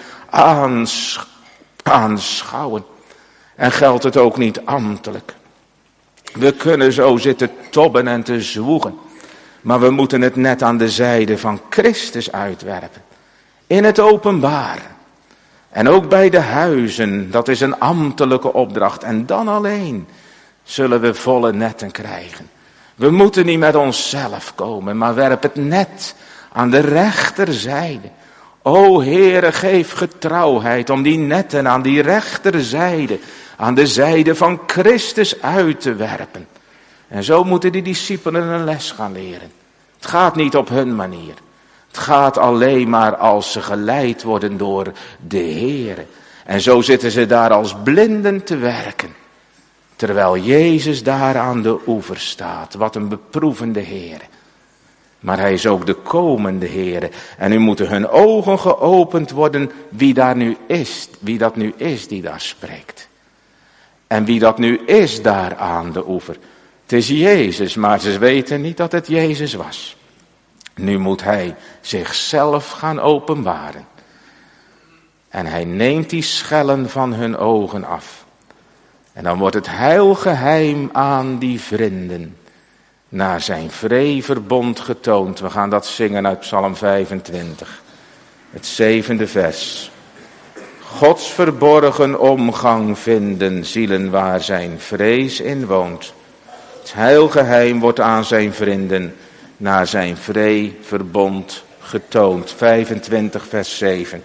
aanschouwen. En geldt het ook niet ambtelijk. We kunnen zo zitten tobben en te zwoegen. Maar we moeten het net aan de zijde van Christus uitwerpen. In het openbaar. En ook bij de huizen. Dat is een ambtelijke opdracht. En dan alleen zullen we volle netten krijgen. We moeten niet met onszelf komen. Maar werp het net aan de rechterzijde. O Heere, geef getrouwheid om die netten aan die rechterzijde, aan de zijde van Christus uit te werpen. En zo moeten die discipelen een les gaan leren. Het gaat niet op hun manier. Het gaat alleen maar als ze geleid worden door de Heere. En zo zitten ze daar als blinden te werken. Terwijl Jezus daar aan de oever staat. Wat een beproevende Heere. Maar hij is ook de komende Heere. En nu moeten hun ogen geopend worden wie daar nu is. Wie dat nu is die daar spreekt. En wie dat nu is daar aan de oever. Het is Jezus, maar ze weten niet dat het Jezus was. Nu moet hij zichzelf gaan openbaren. En hij neemt die schellen van hun ogen af. En dan wordt het heilgeheim aan die vrienden naar zijn vreeverbond getoond. We gaan dat zingen uit Psalm 25. Het 7e vers. Gods verborgen omgang vinden zielen waar zijn vrees in woont. Het heilgeheim wordt aan zijn vrienden naar zijn vreeverbond getoond. 25 vers 7.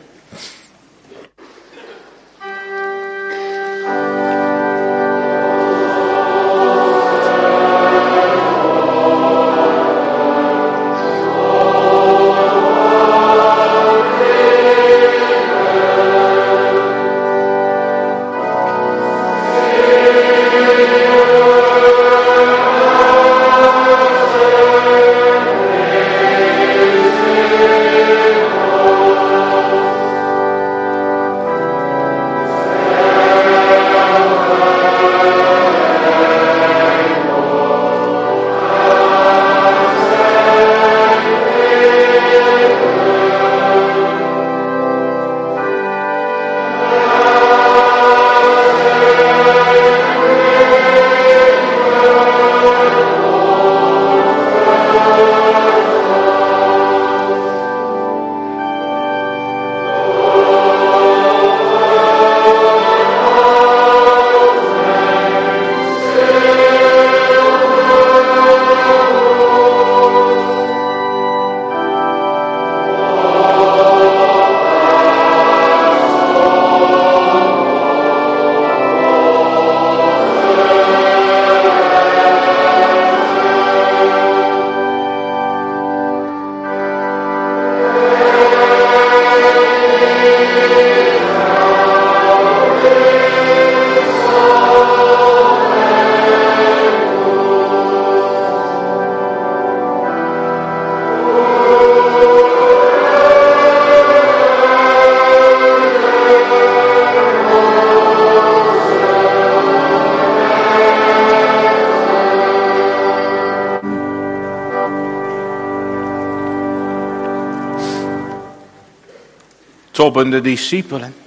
Tobbende discipelen.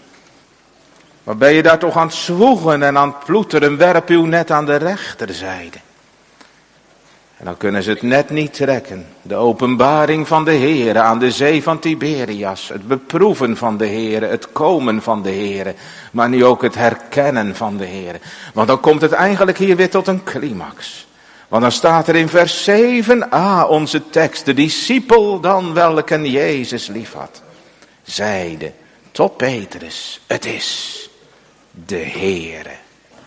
Maar ben je daar toch aan het zwoegen en aan het ploeteren, werp uw net aan de rechterzijde. En dan kunnen ze het net niet trekken. De openbaring van de Heere aan de zee van Tiberias. Het beproeven van de Heere, het komen van de Heere. Maar nu ook het herkennen van de Heere. Want dan komt het eigenlijk hier weer tot een climax. Want dan staat er in vers 7a onze tekst. De discipel dan welke Jezus lief had, zeide tot Petrus, het is de Heere.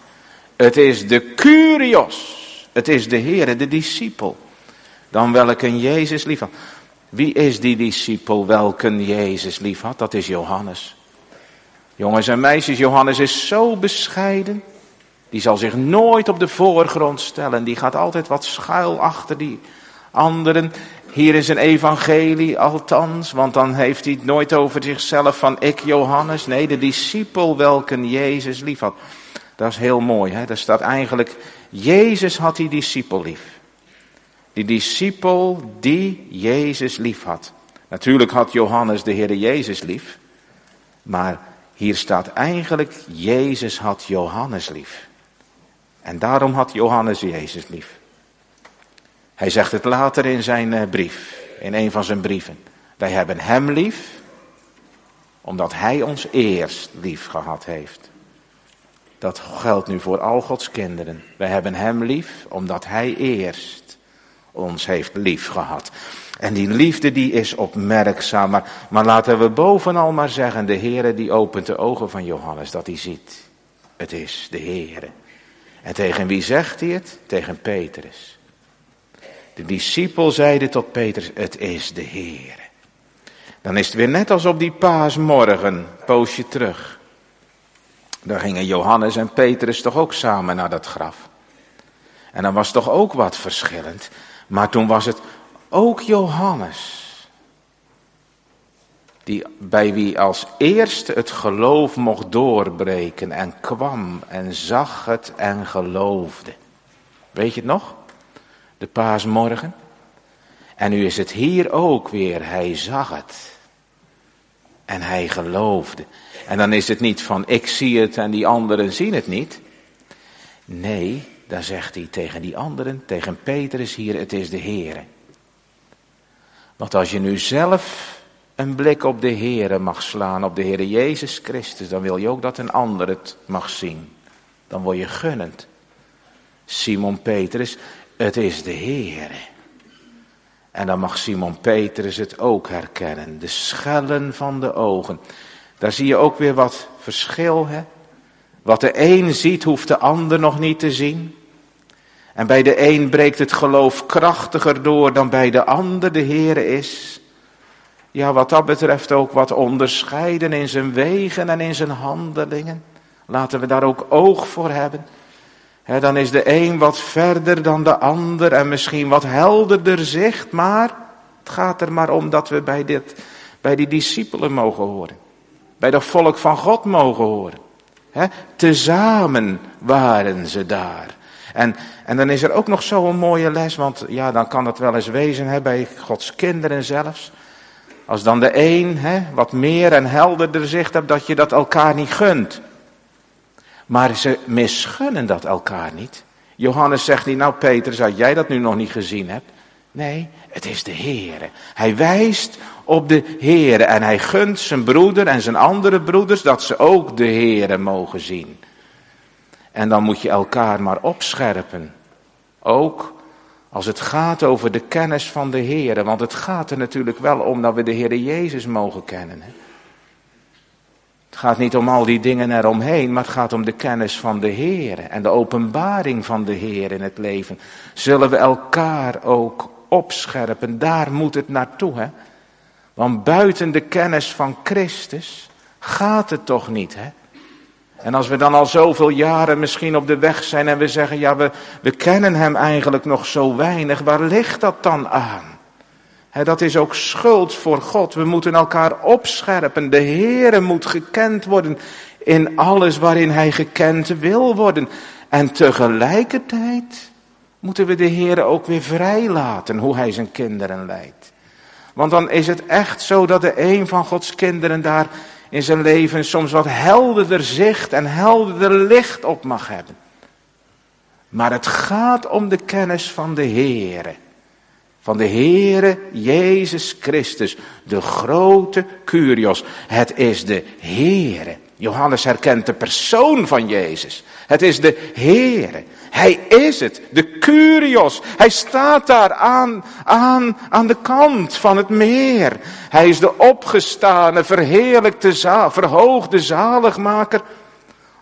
Het is de Kyrios. Het is de Heere, de discipel. Dan welke Jezus lief had. Wie is die discipel welke Jezus lief had? Dat is Johannes. Jongens en meisjes, Johannes is zo bescheiden. Die zal zich nooit op de voorgrond stellen. Die gaat altijd wat schuil achter die anderen. Hier is een evangelie althans. Want dan heeft hij het nooit over zichzelf van ik Johannes. Nee, de discipel welke Jezus lief had. Dat is heel mooi. Hè? Daar staat eigenlijk, Jezus had die discipel lief. Die discipel die Jezus lief had. Natuurlijk had Johannes de Heere Jezus lief. Maar hier staat eigenlijk, Jezus had Johannes lief. En daarom had Johannes Jezus lief. Hij zegt het later in zijn brief, in een van zijn brieven. Wij hebben hem lief, omdat hij ons eerst lief gehad heeft. Dat geldt nu voor al Gods kinderen. Wij hebben hem lief, omdat hij eerst ons heeft lief gehad. En die liefde die is opmerkzaam. Maar laten we bovenal maar zeggen, de Heere die opent de ogen van Johannes, dat hij ziet. Het is de Heere. En tegen wie zegt hij het? Tegen Petrus. De discipel zeide tot Petrus, het is de Heere. Dan is het weer net als op die paasmorgen, een poosje terug. Daar gingen Johannes en Petrus toch ook samen naar dat graf. En dan was toch ook wat verschillend. Maar toen was het ook Johannes. Bij wie als eerste het geloof mocht doorbreken en kwam en zag het en geloofde. Weet je het nog? De paasmorgen. En nu is het hier ook weer, hij zag het. En hij geloofde. En dan is het niet van ik zie het en die anderen zien het niet. Nee, dan zegt hij tegen die anderen, tegen Petrus hier, het is de Heere. Want als je nu zelf een blik op de Heere mag slaan, op de Heere Jezus Christus, dan wil je ook dat een ander het mag zien. Dan word je gunnend. Simon Petrus, het is de Heere. En dan mag Simon Petrus het ook herkennen. De schellen van de ogen. Daar zie je ook weer wat verschil, hè? Wat de een ziet, hoeft de ander nog niet te zien. En bij de een breekt het geloof krachtiger door dan bij de ander. De Heere is, ja, wat dat betreft ook wat onderscheiden in zijn wegen en in zijn handelingen. Laten we daar ook oog voor hebben. Dan is de een wat verder dan de ander en misschien wat helderder zicht. Maar het gaat er maar om dat we bij die discipelen mogen horen. Bij dat volk van God mogen horen. Tezamen waren ze daar. En dan is er ook nog zo'n mooie les, want ja, dan kan het wel eens wezen bij Gods kinderen zelfs. Als dan de een wat meer en helderder zicht hebt, dat je dat elkaar niet gunt. Maar ze misgunnen dat elkaar niet. Johannes zegt niet, nou Petrus, had jij dat nu nog niet gezien hebt? Nee, het is de Heere. Hij wijst op de Heere en hij gunt zijn broeder en zijn andere broeders dat ze ook de Heere mogen zien. En dan moet je elkaar maar opscherpen. Ook als het gaat over de kennis van de Heere. Want het gaat er natuurlijk wel om dat we de Heere Jezus mogen kennen. Het gaat niet om al die dingen eromheen, maar het gaat om de kennis van de Heere. En de openbaring van de Heer in het leven. Zullen we elkaar ook opscherpen. Daar moet het naartoe. Want buiten de kennis van Christus gaat het toch niet. En als we dan al zoveel jaren misschien op de weg zijn en we zeggen, ja, we kennen hem eigenlijk nog zo weinig. Waar ligt dat dan aan? Dat is ook schuld voor God. We moeten elkaar opscherpen. De Heere moet gekend worden in alles waarin hij gekend wil worden. En tegelijkertijd moeten we de Heere ook weer vrijlaten hoe hij zijn kinderen leidt. Want dan is het echt zo dat de een van Gods kinderen daar in zijn leven soms wat helderder zicht en helderder licht op mag hebben. Maar het gaat om de kennis van de Heere. Van de Heere Jezus Christus, de grote Kyrios. Het is de Heere. Johannes herkent de persoon van Jezus. Het is de Heere. Hij is het, de Kyrios. Hij staat daar aan de kant van het meer. Hij is de opgestane, verheerlijkte, verhoogde zaligmaker.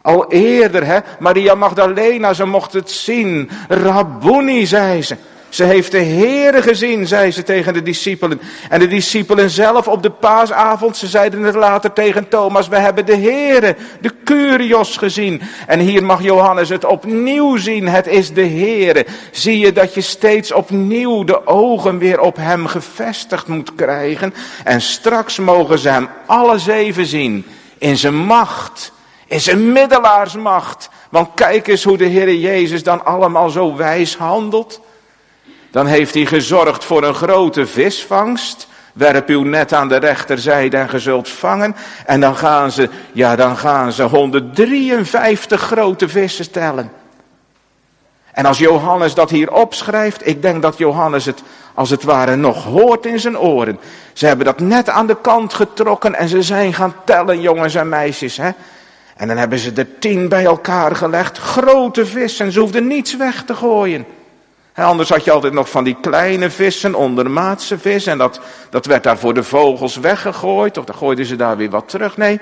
Al eerder, Maria Magdalena, ze mocht het zien. Rabboni, zei ze. Ze heeft de Heere gezien, zei ze tegen de discipelen. En de discipelen zelf op de paasavond, ze zeiden het later tegen Thomas, we hebben de Heere, de Kyrios gezien. En hier mag Johannes het opnieuw zien, het is de Heere. Zie je dat je steeds opnieuw de ogen weer op hem gevestigd moet krijgen. En straks mogen ze hem alle 7 zien, in zijn macht, in zijn middelaarsmacht. Want kijk eens hoe de Heere Jezus dan allemaal zo wijs handelt. Dan heeft hij gezorgd voor een grote visvangst. Werp uw net aan de rechterzijde en ge zult vangen. En dan gaan ze 153 grote vissen tellen. En als Johannes dat hier opschrijft, ik denk dat Johannes het als het ware nog hoort in zijn oren. Ze hebben dat net aan de kant getrokken en ze zijn gaan tellen, jongens en meisjes. En dan hebben ze er 10 bij elkaar gelegd. Grote vissen, ze hoefden niets weg te gooien. Anders had je altijd nog van die kleine vissen, ondermaatse vis. En dat werd daar voor de vogels weggegooid. Of dan gooiden ze daar weer wat terug. Nee,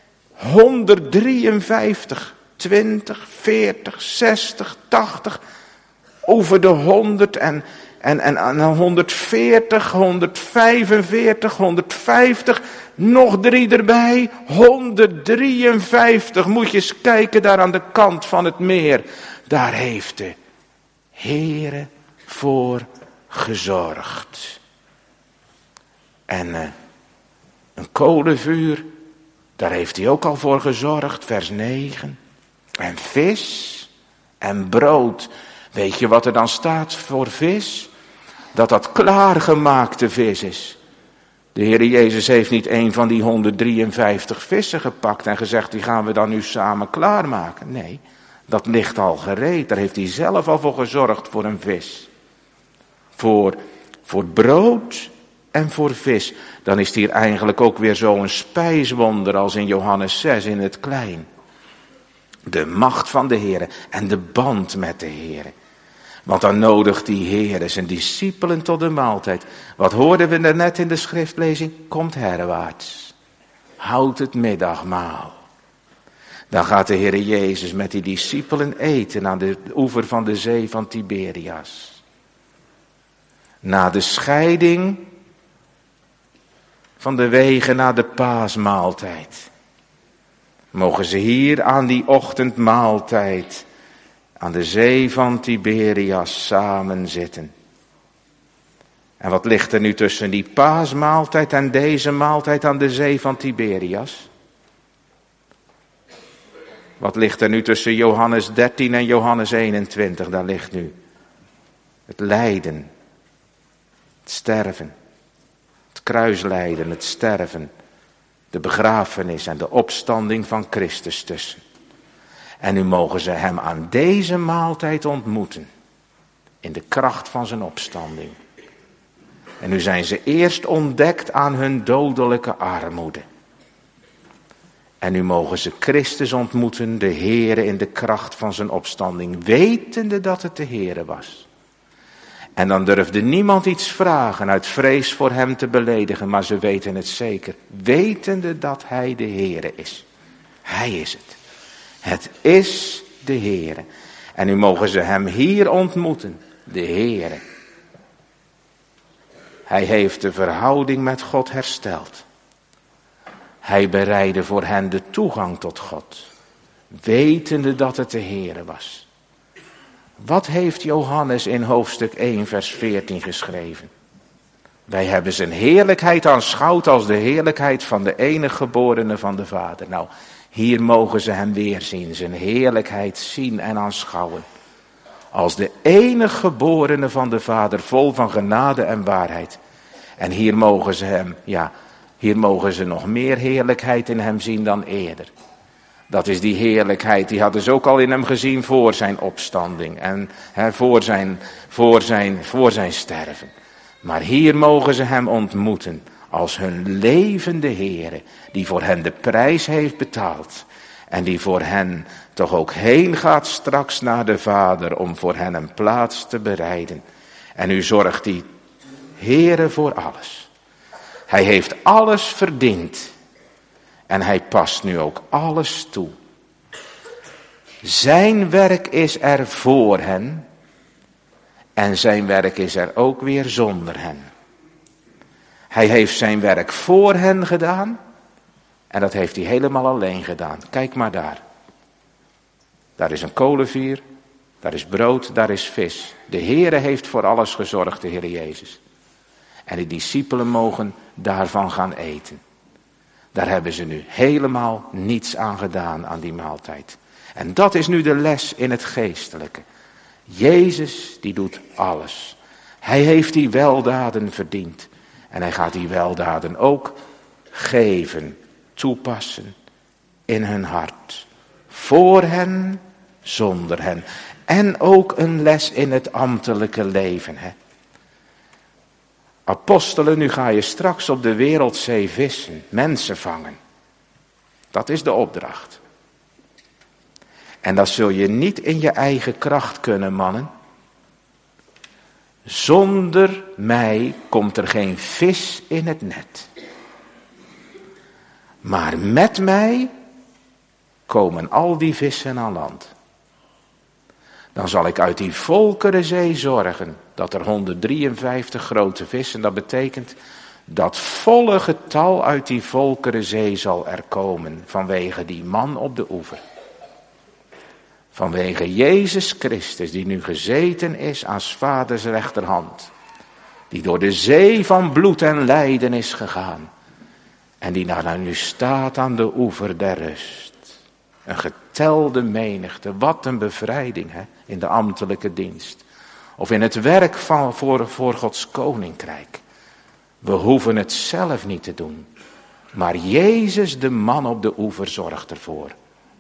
153, 20, 40, 60, 80. Over de 100 en 140, 145, 150. Nog 3 erbij. 153. Moet je eens kijken daar aan de kant van het meer. Daar heeft de Heere voor gezorgd. En een kolenvuur, daar heeft hij ook al voor gezorgd, vers 9. En vis en brood. Weet je wat er dan staat voor vis? Dat klaargemaakte vis is. De Heere Jezus heeft niet een van die 153 vissen gepakt en gezegd, die gaan we dan nu samen klaarmaken. Nee. Dat ligt al gereed, daar heeft hij zelf al voor gezorgd voor een vis. Voor brood en voor vis. Dan is het hier eigenlijk ook weer zo'n spijswonder als in Johannes 6 in het klein. De macht van de Heere en de band met de Heere. Want dan nodigt die Heere zijn discipelen tot de maaltijd. Wat hoorden we net in de schriftlezing? Komt herwaarts. Houd het middagmaal. Dan gaat de Heere Jezus met die discipelen eten aan de oever van de zee van Tiberias. Na de scheiding van de wegen na de paasmaaltijd. Mogen ze hier aan die ochtendmaaltijd aan de zee van Tiberias samen zitten. En wat ligt er nu tussen die paasmaaltijd en deze maaltijd aan de zee van Tiberias? Wat ligt er nu tussen Johannes 13 en Johannes 21? Daar ligt nu het lijden, het sterven, het kruislijden, het sterven, de begrafenis en de opstanding van Christus tussen. En nu mogen ze hem aan deze maaltijd ontmoeten, in de kracht van zijn opstanding. En nu zijn ze eerst ontdekt aan hun dodelijke armoede. En nu mogen ze Christus ontmoeten, de Heere in de kracht van zijn opstanding, wetende dat het de Heere was. En dan durfde niemand iets vragen uit vrees voor hem te beledigen, maar ze weten het zeker, wetende dat hij de Heere is. Hij is het. Het is de Heere. En nu mogen ze hem hier ontmoeten, de Heere. Hij heeft de verhouding met God hersteld. Hij bereidde voor hen de toegang tot God, wetende dat het de Heere was. Wat heeft Johannes in hoofdstuk 1 vers 14 geschreven? Wij hebben zijn heerlijkheid aanschouwd als de heerlijkheid van de enige geborene van de Vader. Nou, hier mogen ze hem weer zien, zijn heerlijkheid zien en aanschouwen. Als de enige geborene van de Vader, vol van genade en waarheid. En hier mogen ze hem, hier mogen ze nog meer heerlijkheid in hem zien dan eerder. Dat is die heerlijkheid, die hadden ze ook al in hem gezien voor zijn opstanding en voor zijn sterven. Maar hier mogen ze hem ontmoeten als hun levende Heere, die voor hen de prijs heeft betaald. En die voor hen toch ook heen gaat straks naar de Vader om voor hen een plaats te bereiden. En nu zorgt die Heere voor alles. Hij heeft alles verdiend. En hij past nu ook alles toe. Zijn werk is er voor hen en zijn werk is er ook weer zonder hen. Hij heeft zijn werk voor hen gedaan en dat heeft hij helemaal alleen gedaan. Kijk maar daar. Daar is een kolenvuur, daar is brood, daar is vis. De Heere heeft voor alles gezorgd, de Heere Jezus. En de discipelen mogen daarvan gaan eten. Daar hebben ze nu helemaal niets aan gedaan aan die maaltijd. En dat is nu de les in het geestelijke. Jezus die doet alles. Hij heeft die weldaden verdiend. En hij gaat die weldaden ook geven, toepassen in hun hart. Voor hen, zonder hen. En ook een les in het ambtelijke leven. Hè? Apostelen, nu ga je straks op de wereldzee vissen, mensen vangen. Dat is de opdracht. En dat zul je niet in je eigen kracht kunnen, mannen. Zonder mij komt er geen vis in het net. Maar met mij komen al die vissen aan land. Dan zal ik uit die volkerenzee zorgen dat er 153 grote vissen, dat betekent dat volle getal uit die volkerenzee zal er komen vanwege die man op de oever. Vanwege Jezus Christus die nu gezeten is aan 's vaders rechterhand. Die door de zee van bloed en lijden is gegaan. En die daar nu staat aan de oever der rust. Een getelde menigte, wat een bevrijding hè, in de ambtelijke dienst. Of in het werk voor Gods koninkrijk. We hoeven het zelf niet te doen. Maar Jezus, de man op de oever, zorgt ervoor.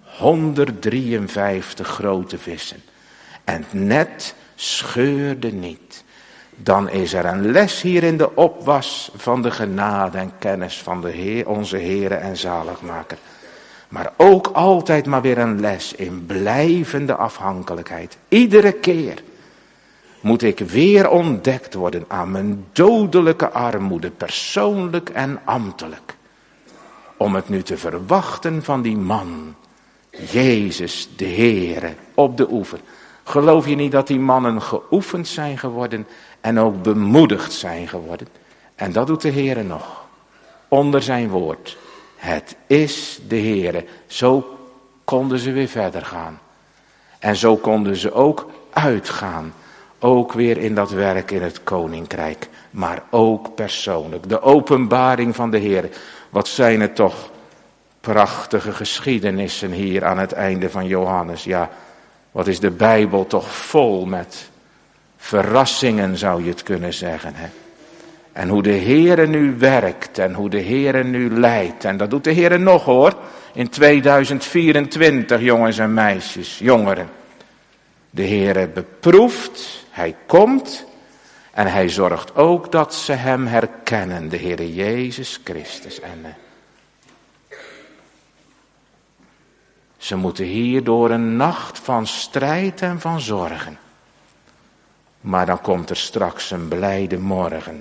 153 grote vissen. En het net scheurde niet. Dan is er een les hier in de opwas van de genade en kennis van de Heer, onze Heere en zaligmaker. Maar ook altijd maar weer een les in blijvende afhankelijkheid. Iedere keer moet ik weer ontdekt worden aan mijn dodelijke armoede, persoonlijk en ambtelijk. Om het nu te verwachten van die man, Jezus de Heere, op de oever. Geloof je niet dat die mannen geoefend zijn geworden en ook bemoedigd zijn geworden? En dat doet de Heere nog, onder zijn woord. Het is de Heere. Zo konden ze weer verder gaan. En zo konden ze ook uitgaan. Ook weer in dat werk in het koninkrijk. Maar ook persoonlijk. De openbaring van de Heere. Wat zijn het toch prachtige geschiedenissen hier aan het einde van Johannes. Ja, wat is de Bijbel toch vol met verrassingen, zou je het kunnen zeggen. Hè? En hoe de Heere nu werkt en hoe de Heere nu leidt. En dat doet de Heere nog hoor. In 2024, jongens en meisjes, jongeren. De Heere beproeft, hij komt en hij zorgt ook dat ze hem herkennen. De Heere Jezus Christus. En ze moeten hier door een nacht van strijd en van zorgen. Maar dan komt er straks een blijde morgen.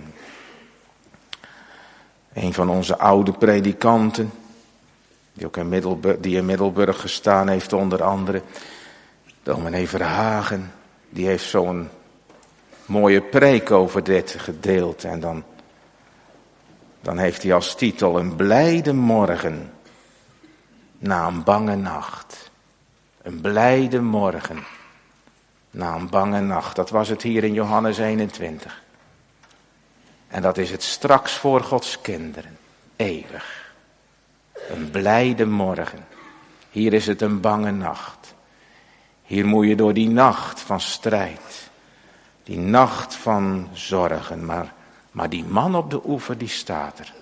Een van onze oude predikanten, die ook in Middelburg gestaan heeft onder andere, dominee Verhagen, die heeft zo'n mooie preek over dit gedeeld. En dan heeft hij als titel een blijde morgen na een bange nacht. Een blijde morgen na een bange nacht. Dat was het hier in Johannes 21. En dat is het straks voor Gods kinderen. Eeuwig. Een blijde morgen. Hier is het een bange nacht. Hier moet je door die nacht van strijd. Die nacht van zorgen. Maar die man op de oever die staat er.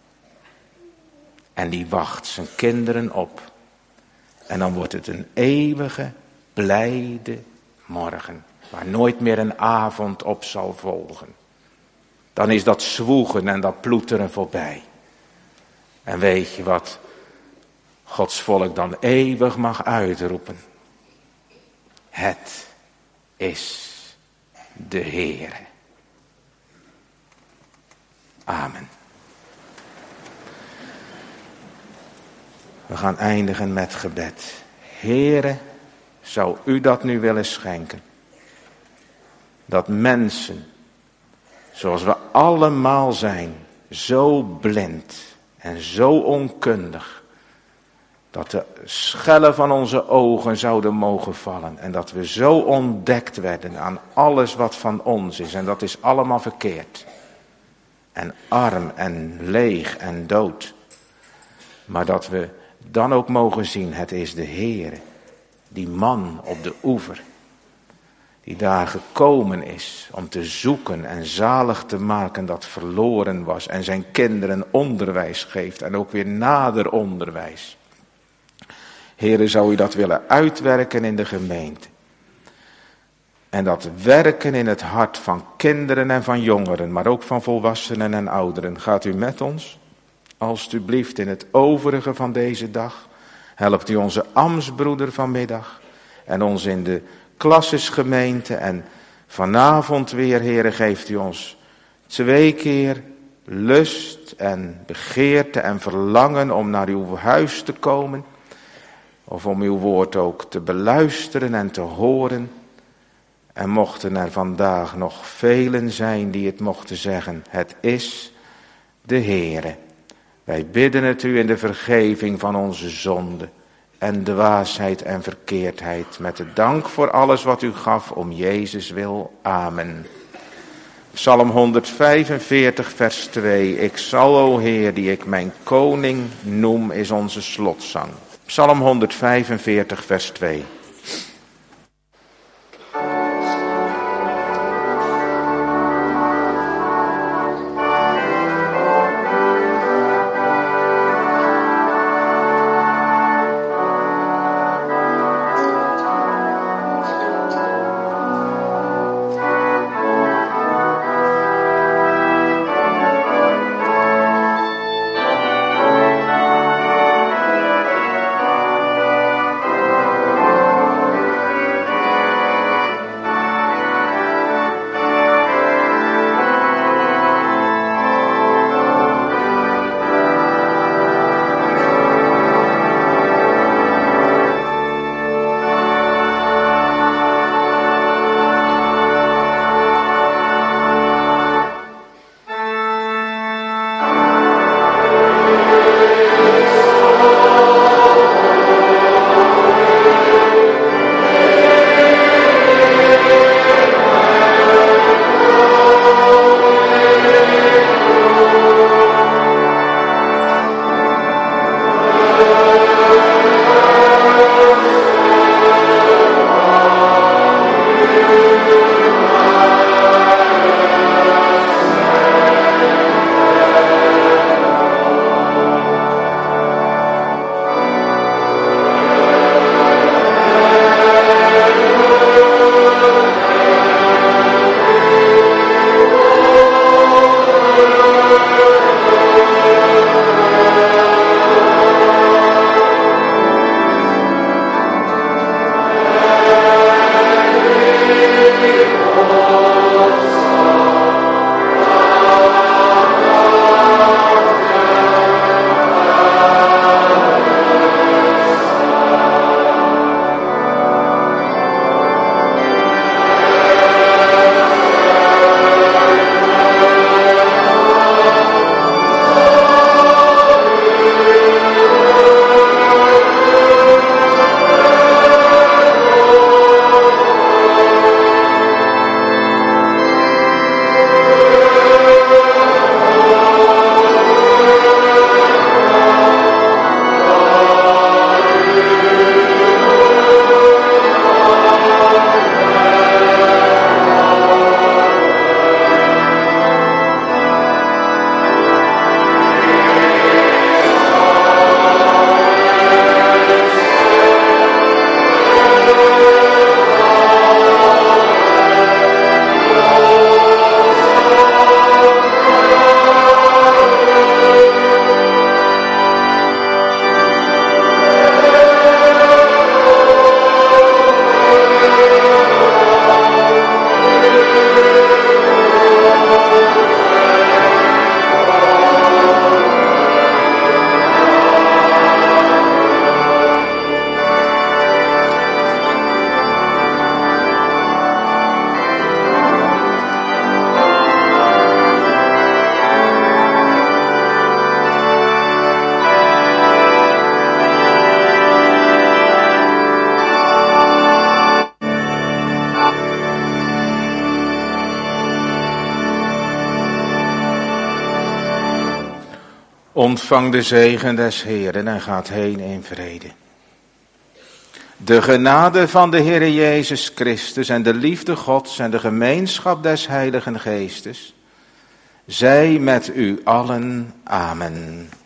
En die wacht zijn kinderen op. En dan wordt het een eeuwige, blijde morgen. Waar nooit meer een avond op zal volgen. Dan is dat zwoegen en dat ploeteren voorbij. En weet je wat Gods volk dan eeuwig mag uitroepen? Het is de Heere. Amen. We gaan eindigen met gebed. Heere, zou u dat nu willen schenken. Dat mensen, zoals we allemaal zijn, zo blind en zo onkundig, dat de schellen van onze ogen zouden mogen vallen. En dat we zo ontdekt werden aan alles wat van ons is. En dat is allemaal verkeerd. En arm en leeg en dood. Maar dat we dan ook mogen zien, het is de Heere. Die man op de oever. Die daar gekomen is om te zoeken en zalig te maken dat verloren was. En zijn kinderen onderwijs geeft en ook weer nader onderwijs. Heere, zou u dat willen uitwerken in de gemeente. En dat werken in het hart van kinderen en van jongeren, maar ook van volwassenen en ouderen. Gaat u met ons, alstublieft, in het overige van deze dag. Helpt u onze ambtsbroeder vanmiddag en ons in de klassesgemeente. En vanavond weer, Heere, geeft u ons 2 keer lust en begeerte en verlangen om naar uw huis te komen. Of om uw woord ook te beluisteren en te horen. En mochten er vandaag nog velen zijn die het mochten zeggen, het is de Heere. Wij bidden het u in de vergeving van onze zonden en dwaasheid en verkeerdheid. Met de dank voor alles wat u gaf om Jezus wil. Amen. Psalm 145 vers 2. Ik zal, o Heer, die ik mijn koning noem, is onze slotzang. Psalm 145 vers 2. Ontvang de zegen des Heeren en gaat heen in vrede. De genade van de Heere Jezus Christus en de liefde Gods en de gemeenschap des Heiligen Geestes, zij met u allen. Amen.